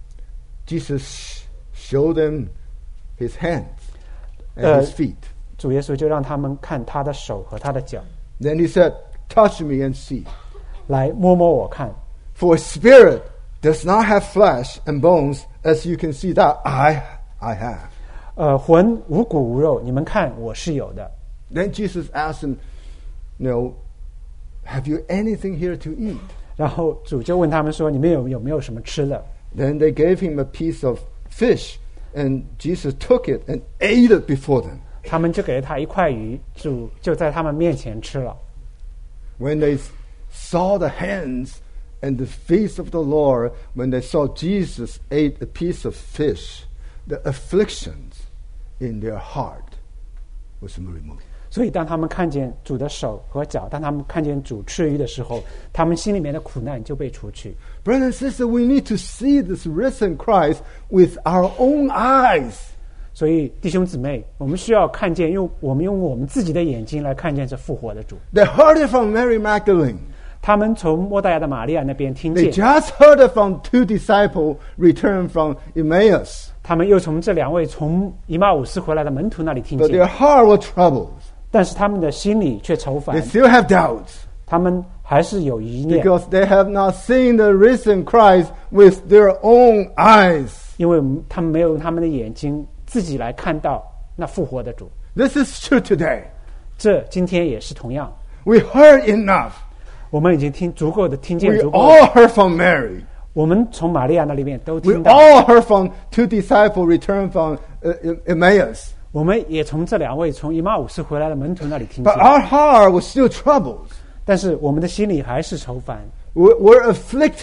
Jesus showed them his hands and Uh, his feet. 主耶稣就让他们看他的手和他的脚， Then he said, "Touch me and see. 来摸摸我看。 For a spirit does not have flesh and bones, as you can see that I, I have." 呃，魂无骨无肉，你们看我是有的。 Then Jesus asked him, "You know, have you anything here to eat?" 然后主就问他们说：“你们有有没有什么吃的？” Then they gave him a piece of fish, and Jesus took it and ate it before them. 他们就给了他一块鱼，主就在他们面前吃了。 When they saw the hands and the face of the Lord, when they saw Jesus ate a piece of fish, the afflictions in their heart was removed. 所以，当他们看见主的手和脚，当他们看见主吃鱼的时候，他们心里面的苦难就被除去。 Brothers and sisters, we need to see this risen Christ with our own eyes. 所以，弟兄姊妹，我们需要看见，用我们用我们自己的眼睛来看见这复活的主。 They heard it from Mary Magdalene. 他们从莫大亚的玛利亚那边听 They 见， just heard it from two disciples returned from Emmaus. 他们又从这两位从以马忤斯回来的门徒那里听 But 见， their heart was troubled. 但是他们的心里却愁 They 烦， still have doubts 他们还是有疑念， because they have not seen the risen Christ with their own eyes. 因为他们没有用他们的眼睛自己来看到那复活的主。 This is true today. 这今天也是同样， We heard enough. 我们已经听足够的听见 We 足够 all heard from Mary. 我们从玛利亚那里面都 We 听到， all heard from two disciples returned from uh, Emmaus. 我们也从这两位从以马忤斯回来的门徒那里听 But 见， our heart was still troubled. 但是我们的心里还是愁烦， We're, we're afflicted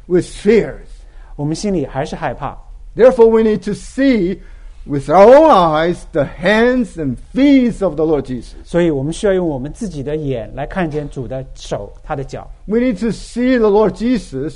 with fears. 我们心里还是害怕。 Therefore, we need to see with our own eyes the hands and feet of the Lord Jesus. 所以我们需要用我们自己的眼来看见主的手，他的脚。 We need to see the Lord Jesus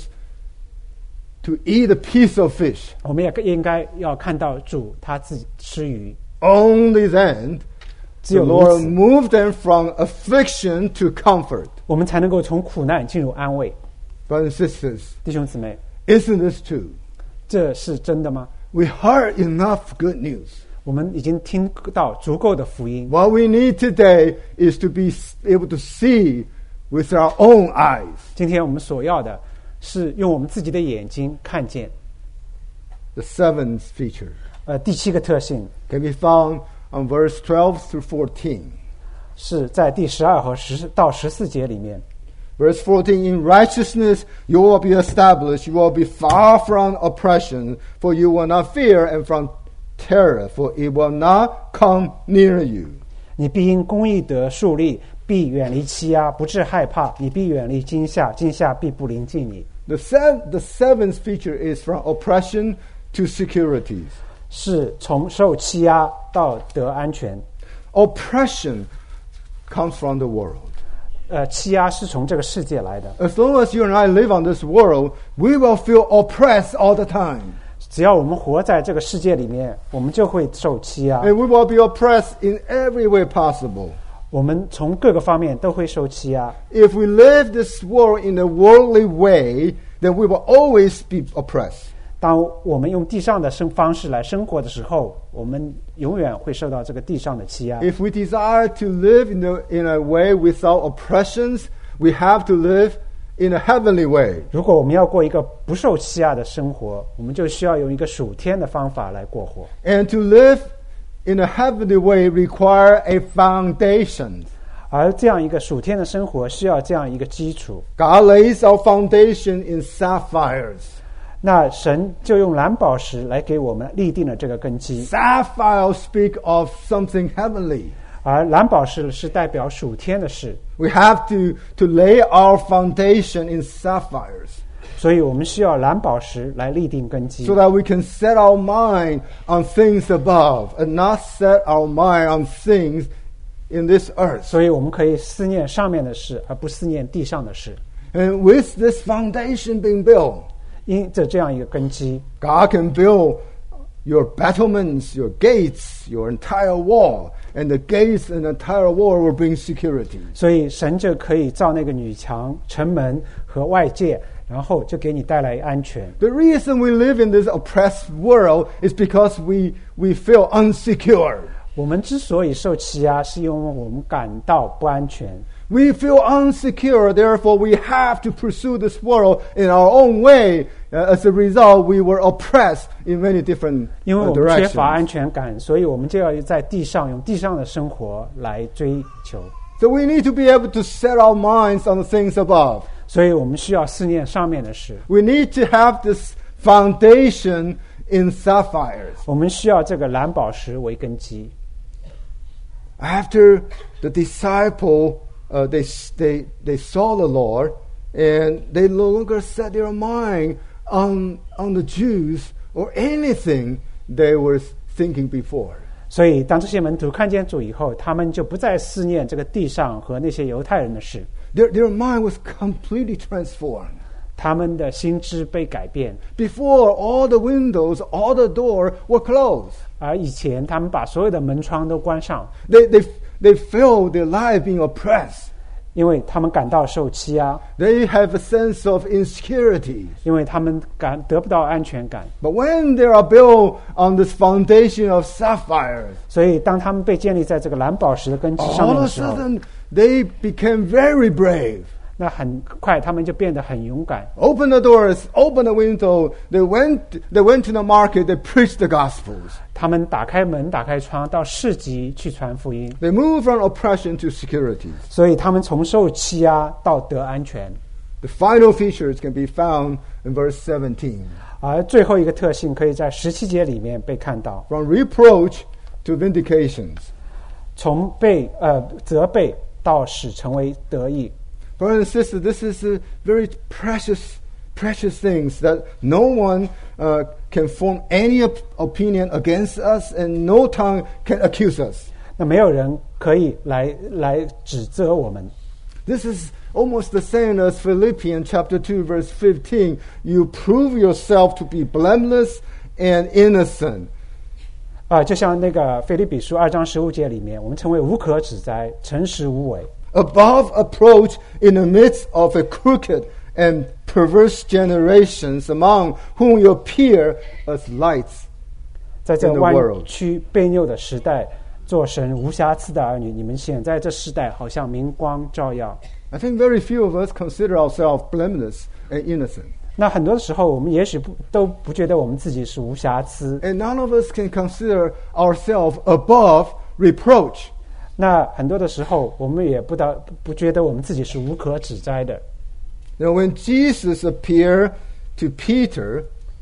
to eat a piece of fish. 我们也应该要看到主他自己吃鱼。 Only then 只 the 有如 Lord 此， moved them from affliction to comfort. 我们才能够从苦难进入安慰。 Brothers and sisters, 弟兄姊妹， isn't this true? 这是真的吗？ We heard enough good news. 我们已经听到足够的福音。 What we need today is to be able to see with our own eyes. 今天我们所要的是用我们自己的眼睛看见。 The seventh feature 呃，第七个特性 can be found on verse twelve through fourteen. 是在第十二和十到十四节里面。 Verse fourteen, in righteousness you will be established, you will be far from oppression, for you will not fear, and from terror, for it will not come near you. 你必因公义得树立，必远离欺压，不致害怕。你必远离惊吓，惊吓必不临近你。 The, sev- the seventh feature is from oppression to securities. 是从受欺压到得安全。 Oppression comes from the world. 呃，欺压是从这个世界来的。 As long as you and I live on this world, we will feel oppressed all the time. 只要我们活在这个世界里面，我们就会受欺压。 And we will be oppressed in every way possible. 我们从各个方面都会受欺压。 If we live this world in a worldly way, then we will always be oppressed. 当我们用地上的生方式来生活的时候，我们永远会受到这个地上的欺压。 If we desire to live in a, in a way without oppressions, we have to live in a heavenly way. 如果我们要过一个不受欺压的生活，我们就需要用一个属天的方法来过活。 And to live in a heavenly way require a foundation. 而这样一个属天的生活需要这样一个基础。 God lays our foundation in sapphires. 那神就用蓝宝石来给我们立定了这个根基， Sapphires speak of something heavenly. 而蓝宝石是代表属天的事， We have to, to lay our foundation in sapphires 所以我们需要蓝宝石来立定根基 so，that we can set our mind on things above and not set our mind on things in this earth. 所以我们可以思念上面的事，而不思念地上的事。 And with this foundation being built, 因着这样一个根基， God can build your battlements, your gates, your entire wall. And the gates and the entire wall will bring security. 所以神就可以造那个女墙、城门和外界，然后就给你带来安全。 The reason we live in this oppressed world is because we, we feel unsecure. 我们之所以受欺压，是因为我们感到不安全。 We feel unsecure, therefore we have to pursue this world in our own way. Uh, as a result, we were oppressed in many different 因为 uh, 我们缺乏 directions. 安全感，所以我们就要在地上用地上的生活来追求。 So we need to be able to set our minds on the things above. 所以我们需要思念上面的事， We need to have this foundation in sapphires. 我们需要这个蓝宝石为根基。 After the disciple, uh, they, they, they saw the Lord, and they no longer set their mind on, on the Jews or anything they were thinking before. 所以当这些门徒看见主以后，他们就不再思念这个地上和那些犹太人的事， Their, their mind was completely transformed. 他们的心智被改变。 Before, all the windows, all the doors were closed. 而以前他们把所有的门窗都关上， They, they, they felt their life being oppressed. 因为他们感到受欺压， They have a sense of insecurity. 因为他们感得不到安全感。 But when they are built on this foundation of sapphires, 所以当他们被建立在这个蓝宝石的根基上 all 面 of 的 a 时候， sudden they became very brave. 那很快他们就变得很勇敢， Open the doors, open the window. They went, they went to the market, they preached the Gospels. 他们打开门、打开窗，到市集去传福音。 They moved from oppression to security. 所以他们从受欺压到得安全。 The final features can be found in verse seventeen. 而最后一个特性可以在十七节里面被看到， From reproach to vindications. 从被呃责备到使成为得意。 Brothers and sisters, this is a very precious precious things that no one uh, can form any op- opinion against us, and no tongue can accuse us. 那没有人可以来来指责我们。 This is almost the same as Philippians chapter two, verse fifteen. You prove yourself to be blameless and innocent. 啊、就像那个腓立比书二章十五节里面，我们称为无可指摘、诚实无伪。 Above approach in the midst of a crooked and perverse generations, among whom you appear as lights 在这 in the 弯 world. 曲悖拗的时代，做神无瑕疵的儿女，你们显在这时代好像明光照耀。 I think very few of us consider ourselves blameless and innocent. 那很多的时候，我们也许不都不觉得我们自己是无瑕疵。 And none of us can consider ourselves above reproach. 那很多的时候，我们也不到不觉得我们自己是无可指摘的。 Now, when Jesus appeared to Peter,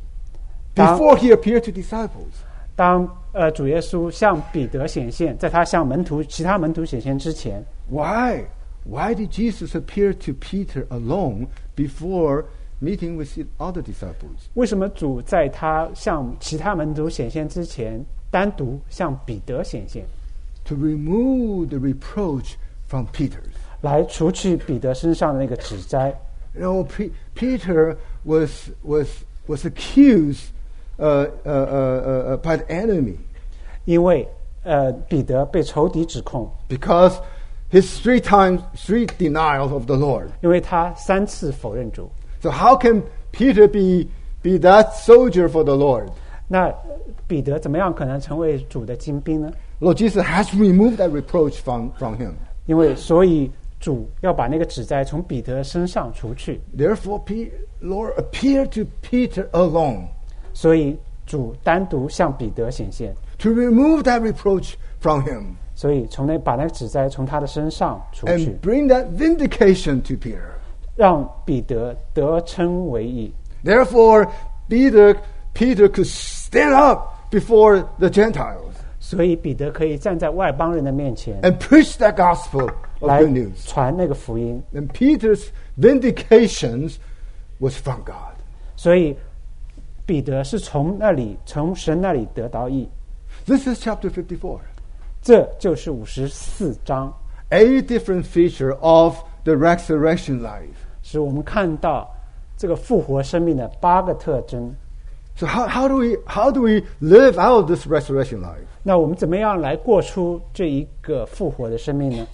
Now- before he appeared to disciples, 当呃主耶稣向彼得显现，在他向门徒其他门徒显现之前， why? Why did Jesus appear to Peter alone before meeting with the other disciples? 为什么主在他向其他门徒显现之前，单独向彼得显现， To remove the reproach from Peter. 来除去彼得身上的那个指摘？ You know, P- Peter was was was accused uh, uh, uh, uh, by the enemy 因为呃彼得被仇敌指控， because his three times three denials of the Lord. 因为他三次否认主。 So how can Peter be be that soldier for the Lord? 那彼得怎么样可能成为主的精兵呢？ Lord Jesus has removed that reproach from, from him. 因为所以主要把那个指摘从彼得身上除去， Therefore, P- Lord appeared to Peter alone 所以主单独向彼得显现， to remove that reproach from him 所以从那把那个指摘从他的身上除去 and，bring that vindication to Peter. 让彼得得称为义。 Therefore, Peter, Peter could stand up before the Gentiles 所以彼得可以站在外邦人的面前 and preach that gospel of 来 good news. 传那个福音， And Peter's vindications was from God. 所以彼得是从那里从神那里得到义。 This is chapter fifty-four. 这就是五十四章， A different feature of the resurrection life. 使我们看到这个复活生命的八个特征。 So how, how do we how do we live out this resurrection life? 那我们怎么样来过出这一个复活的生命呢？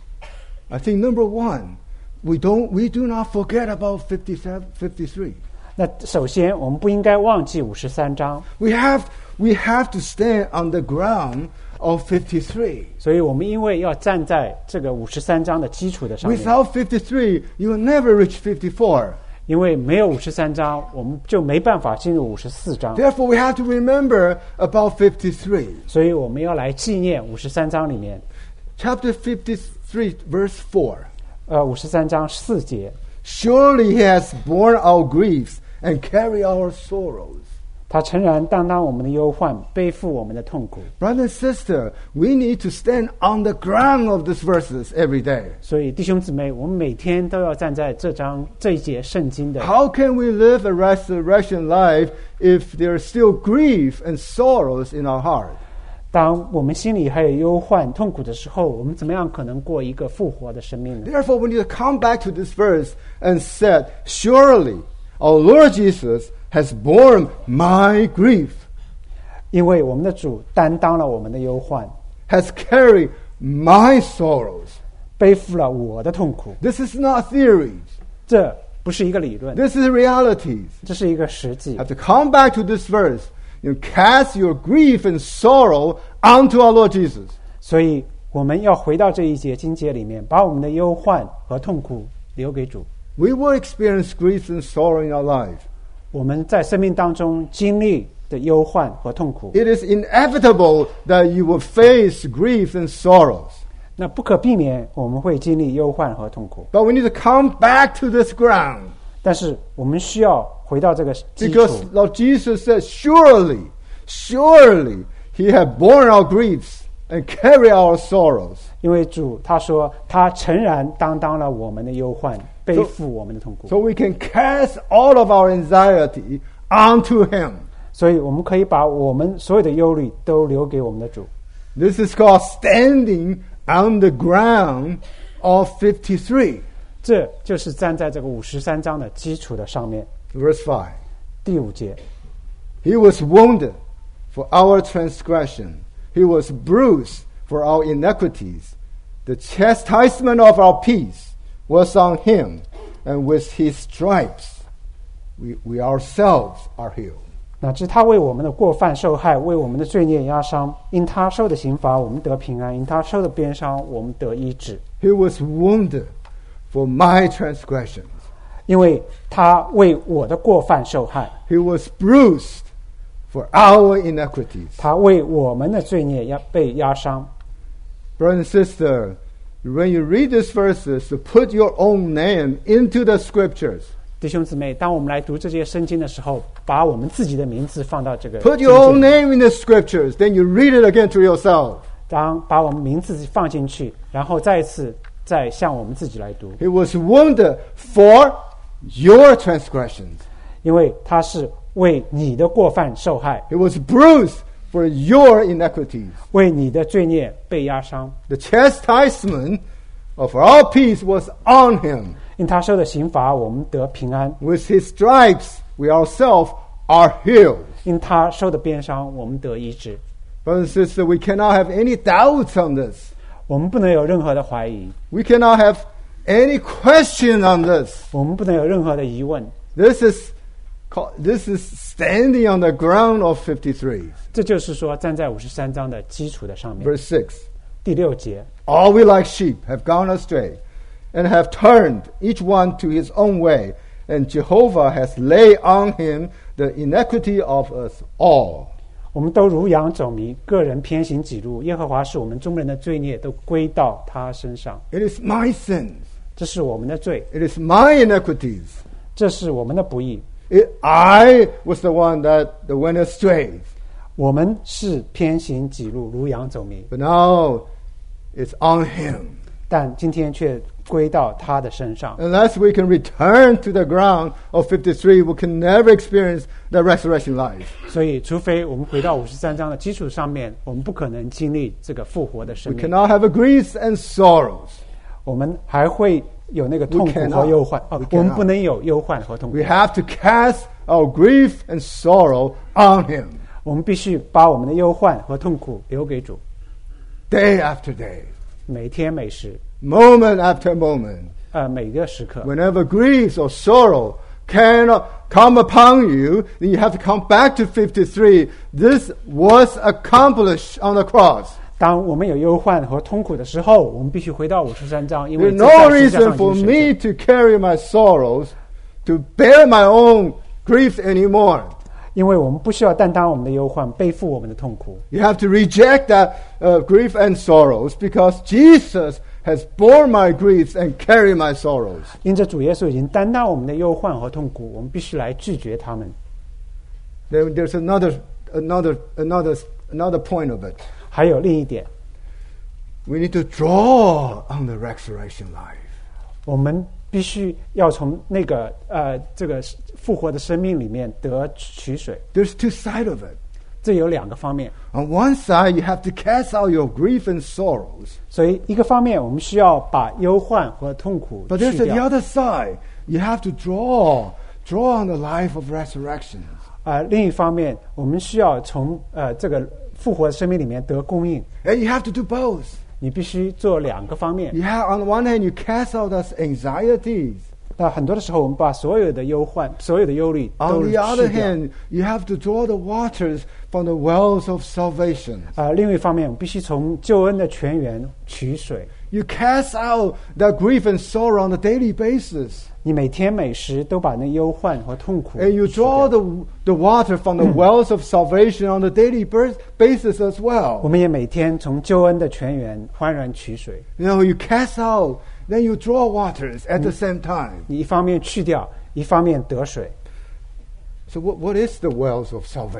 I think number one, we don't we do not forget about fifty-seven, fifty-three. 那首先，我们不应该忘记五十三章， We have we have to stand on the ground of fifty-three. 所以我们因为要站在这个五十三章的基础的上面， Without fifty-three, you will never reach fifty-four. 因为没有五十三章，我们就没办法进入五十四章， Therefore, we have to remember about fifty-three. 所以我们要来纪念五十三章里面， Chapter fifty-three, verse four. 呃，五十三章四节， Surely he has borne our griefs and carried our sorrows. 他诚然担当我们的忧患，背负我们的痛苦。 Brother and sister, we need to stand on the ground of these verses every day. 所以弟兄姊妹，我们每天都要站在这章这一节圣经的。 How can we live a resurrection life if there is still grief and sorrows in our heart? 当我们心里还有忧患、痛苦的时候，我们怎么样可能过一个复活的生命呢？ Therefore, we need to come back to this verse and said, surely our Lord Jesus has borne my grief, 因为我们的主担当了我们的忧患， has carried my sorrows. 背负了我的痛苦。 This is not theories. 这不是一个理论， This is realities. 这是一个实际 You。have to come back to this verse. You cast your grief and sorrow onto our Lord Jesus. 所以我们要回到这一节经节里面，把我们的忧患和痛苦留给主。 We will experience grief and sorrow in our life. 我们在生命当中经历的忧患和痛苦， It is inevitable that you will face grief and sorrows. 那不可避免我们会经历忧患和痛苦。 But we need to come back to this ground. 但是我们需要回到这个基 Because 础， Lord Jesus said, surely, surely he had borne our griefs and carried our sorrows. 因为主他说他诚然担当了我们的忧患， 背负我们的痛苦。 So we can cast all of our anxiety onto Him. 所以我们可以把我们所有的忧虑都留给我们的主。 This is called standing on the ground of fifty-three. 这就是站在这个五十三章的基础的上面。 Verse five. 第五节， He was wounded for our transgression. He was bruised for our iniquities. The chastisement of our peace was on Him, and with His stripes we, we ourselves are healed. 乃至他为我们的过犯受害，为我们的罪孽压伤。因他受的刑罚，我们得平安；因他受的鞭伤，我们得医治。 He was wounded for my transgressions. 因为他为我的过犯受害， He was bruised for our iniquities. 他为我们的罪孽压被压伤。 Brother and sister, when you read these verses, to put your own name into the scriptures. 弟兄姊妹，当我们来读这些圣经的时候，把我们自己的名字放到这个 Put your own 经卷里， name in the scriptures, then you read it again to yourself. 当把我们名字放进去，然后再一次再向我们自己来读， He was wounded for your transgressions. 因为他是为你的过犯受害， He was bruised for your iniquities. 为你的罪孽被压伤。 The chastisement of our peace was on Him. 因他受的刑罚，我们得平安； With His stripes, we ourselves are healed. 因他受的鞭伤，我们得医治。 Brothers and sisters, we cannot have any doubts on this. 我们不能有任何的怀疑， We cannot have any question on this. 我们不能有任何的疑问。 This is called, this is standing on the ground of fifty-three. 这就是说，站在五十三章的基础的上面。 Verse six. 第六节， All we like sheep have gone astray, and have turned each one to his own way, and Jehovah has laid on him the iniquity of us all. 我们都如羊走迷，个人偏行己路。耶和华使我们中人的罪孽都归到他身上。 It is my sins. 这是我们的罪， It is my iniquities. 这是我们的不义。 It, I was the one that went astray. 我们是偏行己路，如羊走迷， But now it's on him. 但今天却归到他的身上。 Unless we can return to the ground of fifty-three, we can never experience the resurrection life. 所以，除非我们回到五十三章的基础上面，我们不可能经历这个复活的生 We 命。 cannot have a grief and sorrows. 我们还会有那个痛苦 We cannot. 和忧患。哦 We， 我们 cannot. 不能有忧患和痛苦 We。have to cast our grief and sorrow on him 我们必须把我们的忧患和痛苦留给主， day after day, 每天每时， moment after moment. 呃，每个时刻。 Whenever grief or sorrow cannot come upon you, then you have to come back to fifty-three. This was accomplished on the cross. 当我们有忧患和痛苦的时候，我们必须回到五十三章，因 There's 为这 no 在十字架 reason 上已 for 经实 me 现。 to carry my sorrows, to bear my own grief anymore. 因为我们不需要担当我们的忧患，背负我们的痛苦。 You have to reject that uh, grief and sorrows because Jesus has borne my griefs and carried my sorrows. 因着主耶稣已经担当我们的忧患和痛苦，我们必须来拒绝他们。 Then there's another, another, another, another point of it. 还有另一点， We need to draw on the resurrection life. 我们必须要从那个呃这个复活的生命里面得取水。 There's two sides of it. 这有两个方面， On one side, you have to cast out your grief and sorrows. 所以一个方面我们需要把忧患和痛苦 But there's 去 the 掉。 other side. You have to draw, draw on the life of resurrection. 呃，另一方面，我们需要从呃这个复活的生命里面得供应。 And you have to do both. 你必须做两个方面。 You have, on the one hand, you cast out those anxieties. 那很多的时候，我们把所有的忧患、所有的忧虑都 On 去 the other 掉。 hand, you have to draw the waters from the wells of salvation. 呃，另一方面，我们必须从救恩的泉源取水。 You cast out that grief and sorrow on a daily basis. 你每天每时都把那忧患和痛苦 And you 去掉 draw the, the water from the wells of salvation on a daily bur- basis as 我 well. 们也每天从救恩的泉源欢然取水。 You know, you cast out, then you draw waters at the same time. 你一方面去掉，一方面得水。 So what, what is the wells of salvation?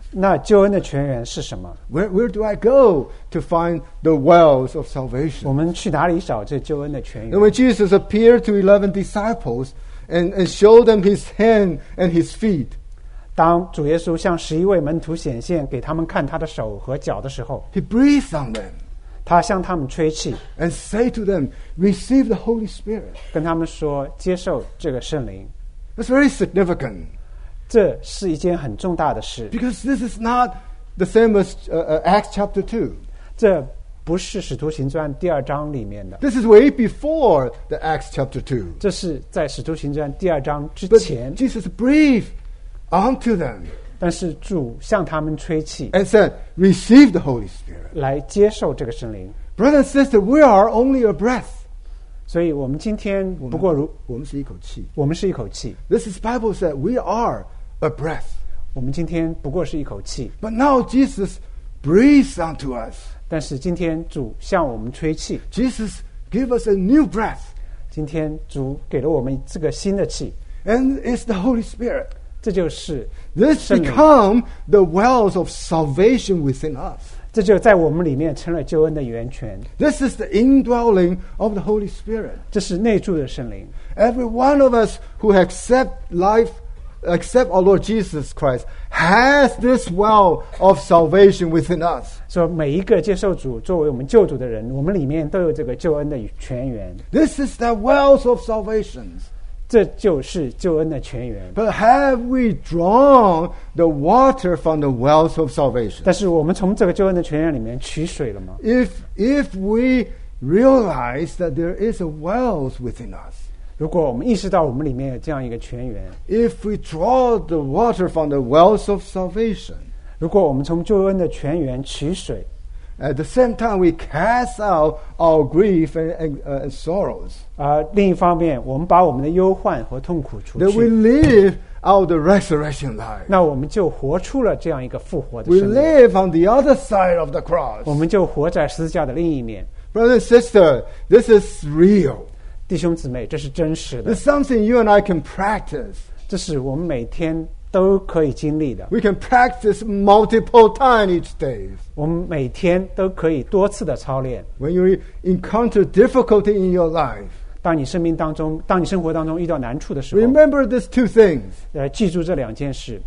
那救恩的泉源是什么？ Where, where do I go to find the wells of 我 salvation? 们去哪里找这救恩的泉 And 源？ when Jesus appeared to eleven disciples and, and showed them his hand and his feet, 当主耶稣向十一位门徒显现，给他们看他的手和脚的时候， he breathed on them 他向他们吹气， and said to them, receive the Holy Spirit. 跟他们说接受这个圣灵。 That's very significant 这是一件很重大的事， because this is not the same as uh, uh, Acts chapter two. 这不是使徒行传第二章里面的， This is way before the Acts chapter two. 这是在使徒行传第二章之 But 前。 Jesus breathed onto them 但是主向他们吹气， and said, receive the Holy Spirit. 来接受这个圣灵。 Brother and sister, we are only a breath. 所以我们今天不过如我们是一口气。 我们是一口气， This is Bible said we are a breath. 我们今天不过是一口气， But now Jesus breathes onto us. 但是今天主向我们吹气， Jesus give us a new breath. 今天主给了我们这个新的气， And it's the Holy Spirit. 这就是 This 圣灵， become the wells of salvation within us. 这就在我们里面成了救恩的源泉， This is the indwelling of the Holy Spirit. 这是内住的圣灵。 Every one of us who accept life, accept our Lord Jesus Christ, has this well of salvation within us. 说每一个接受主作为我们救主的人，我们里面都有这个救恩的泉源， This is the wells of salvation. 这就是救恩的泉源。 But have we drawn the water from the wells of salvation? 但是我们从这个救恩的泉源里面取水了吗？ If if we realize that there is a wells within us, 如果我们意识到我们里面有这样一个泉源， if we draw the water from the wells of salvation, 如果我们从救恩的泉源取水， at the same time we cast out our grief and, and, uh, and sorrows, 而另一方面，我们把我们的忧患和痛苦除 that we 去， live out the resurrection life. 那我们就活出了这样一个复活的 We 生命， live on the other side of the cross. 我们就活在十字架的另一面。 Brother and sister, this is real. 弟兄姊妹，这是真实的， It's something you and I can practice. 这是我们每天都可以经历的， We can practice multiple times each day. 我们每天都可以多次的操练。 When you encounter difficulty in your life, 当你生命当中，当你生活当中遇到难处的时候， remember these two things. 呃，记住这两件事。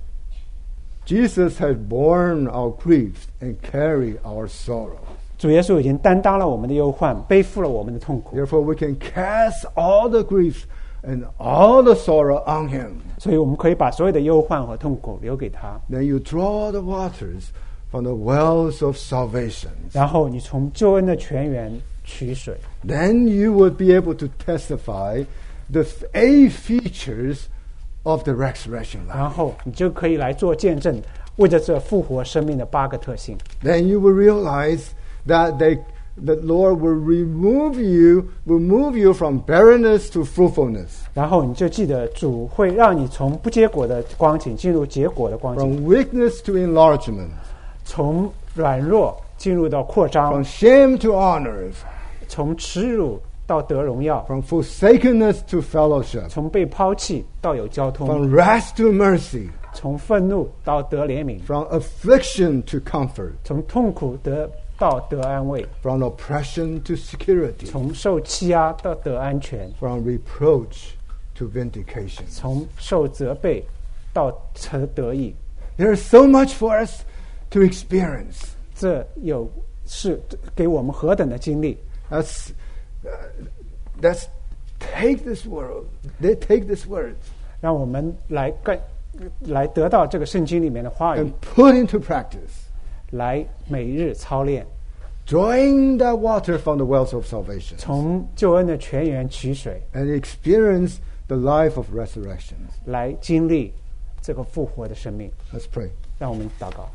Jesus has borne our griefs and carried our sorrow. 主耶稣已经担当了我们的忧患，背负了我们的痛苦， Therefore, we can cast all the griefs and all the sorrow on Him. 所以我们可以把所有的忧患和痛苦留给他。 Then you draw the waters from the wells of salvation. 然后你从救恩的泉源取水， Then you would be able to testify the eight features of the resurrection 然 life. 后你就可以来做见证，为着这复活生命的八个特性。 Then you will realize that they, the Lord will remove you, will move you from barrenness to fruitfulness, 然后你就记得主会让你从不结果的光景进入结果的光景， from weakness to enlargement, 从软弱进入到扩 from 张， shame to honor, 从耻辱到得荣耀， from forsakenness to fellowship, 从被抛弃到有交通， from wrath to mercy, 从愤怒到得怜悯， from affliction to comfort, 从痛苦得到得安慰， from oppression to security, 从受欺压到得安全， from reproach to vindication. 从受责备到得得意。 There is so much for us to experience. 这有是给我们何等的经历！ Let's, uh, let's take this word. They take this word 让我们来干来得到这个圣经里面的话语 and，put into practice, 来每日操练， drawing that water from the wells of salvation, 从救恩的泉源取水， and experience the life of resurrection. 来经历这个复活的生命。 Let's pray. 让我们祷告。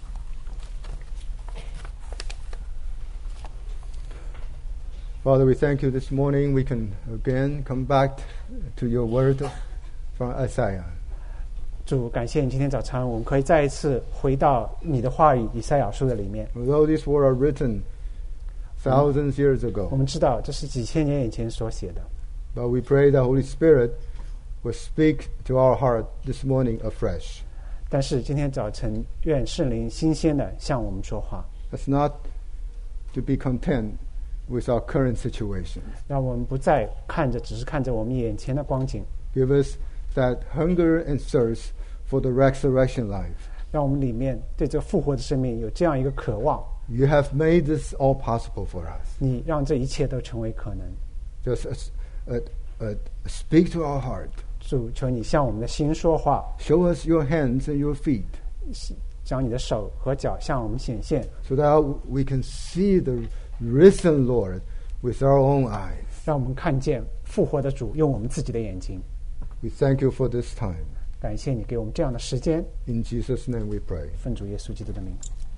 Father, we thank you this morning. We can again come back to your word from Isaiah. 主，感谢你今天早餐，我们可以再一次回到你的话语以赛亚书的里面。 Although these words are written thousands years 我 ago, 们知道这是几千年以前所写的， but we pray that Holy Spirit will speak to our heart this morning afresh. 但是今天早晨，愿圣灵新鲜的向我们说话。 Let's not to be content with our current situation. 让我们不再看着，只是看着我们眼前的光景。 Give us that hunger and thirst for the resurrection life. 让我们里面对这个复活的生命有这样一个渴望。 You have made this all possible for us. 你让这一切都成为可能。 Just uh, uh, uh, speak to our heart. 主，求你向我们的心说话。 Show us your hands and your feet. 将你的手和脚向我们显现。 So that we can see the risen Lord with our own eyes. 让我们看见复活的主，用我们自己的眼睛。 We thank you for this time. 感谢你给我们这样的时间。 In Jesus' name we pray. 奉主耶稣基督的名。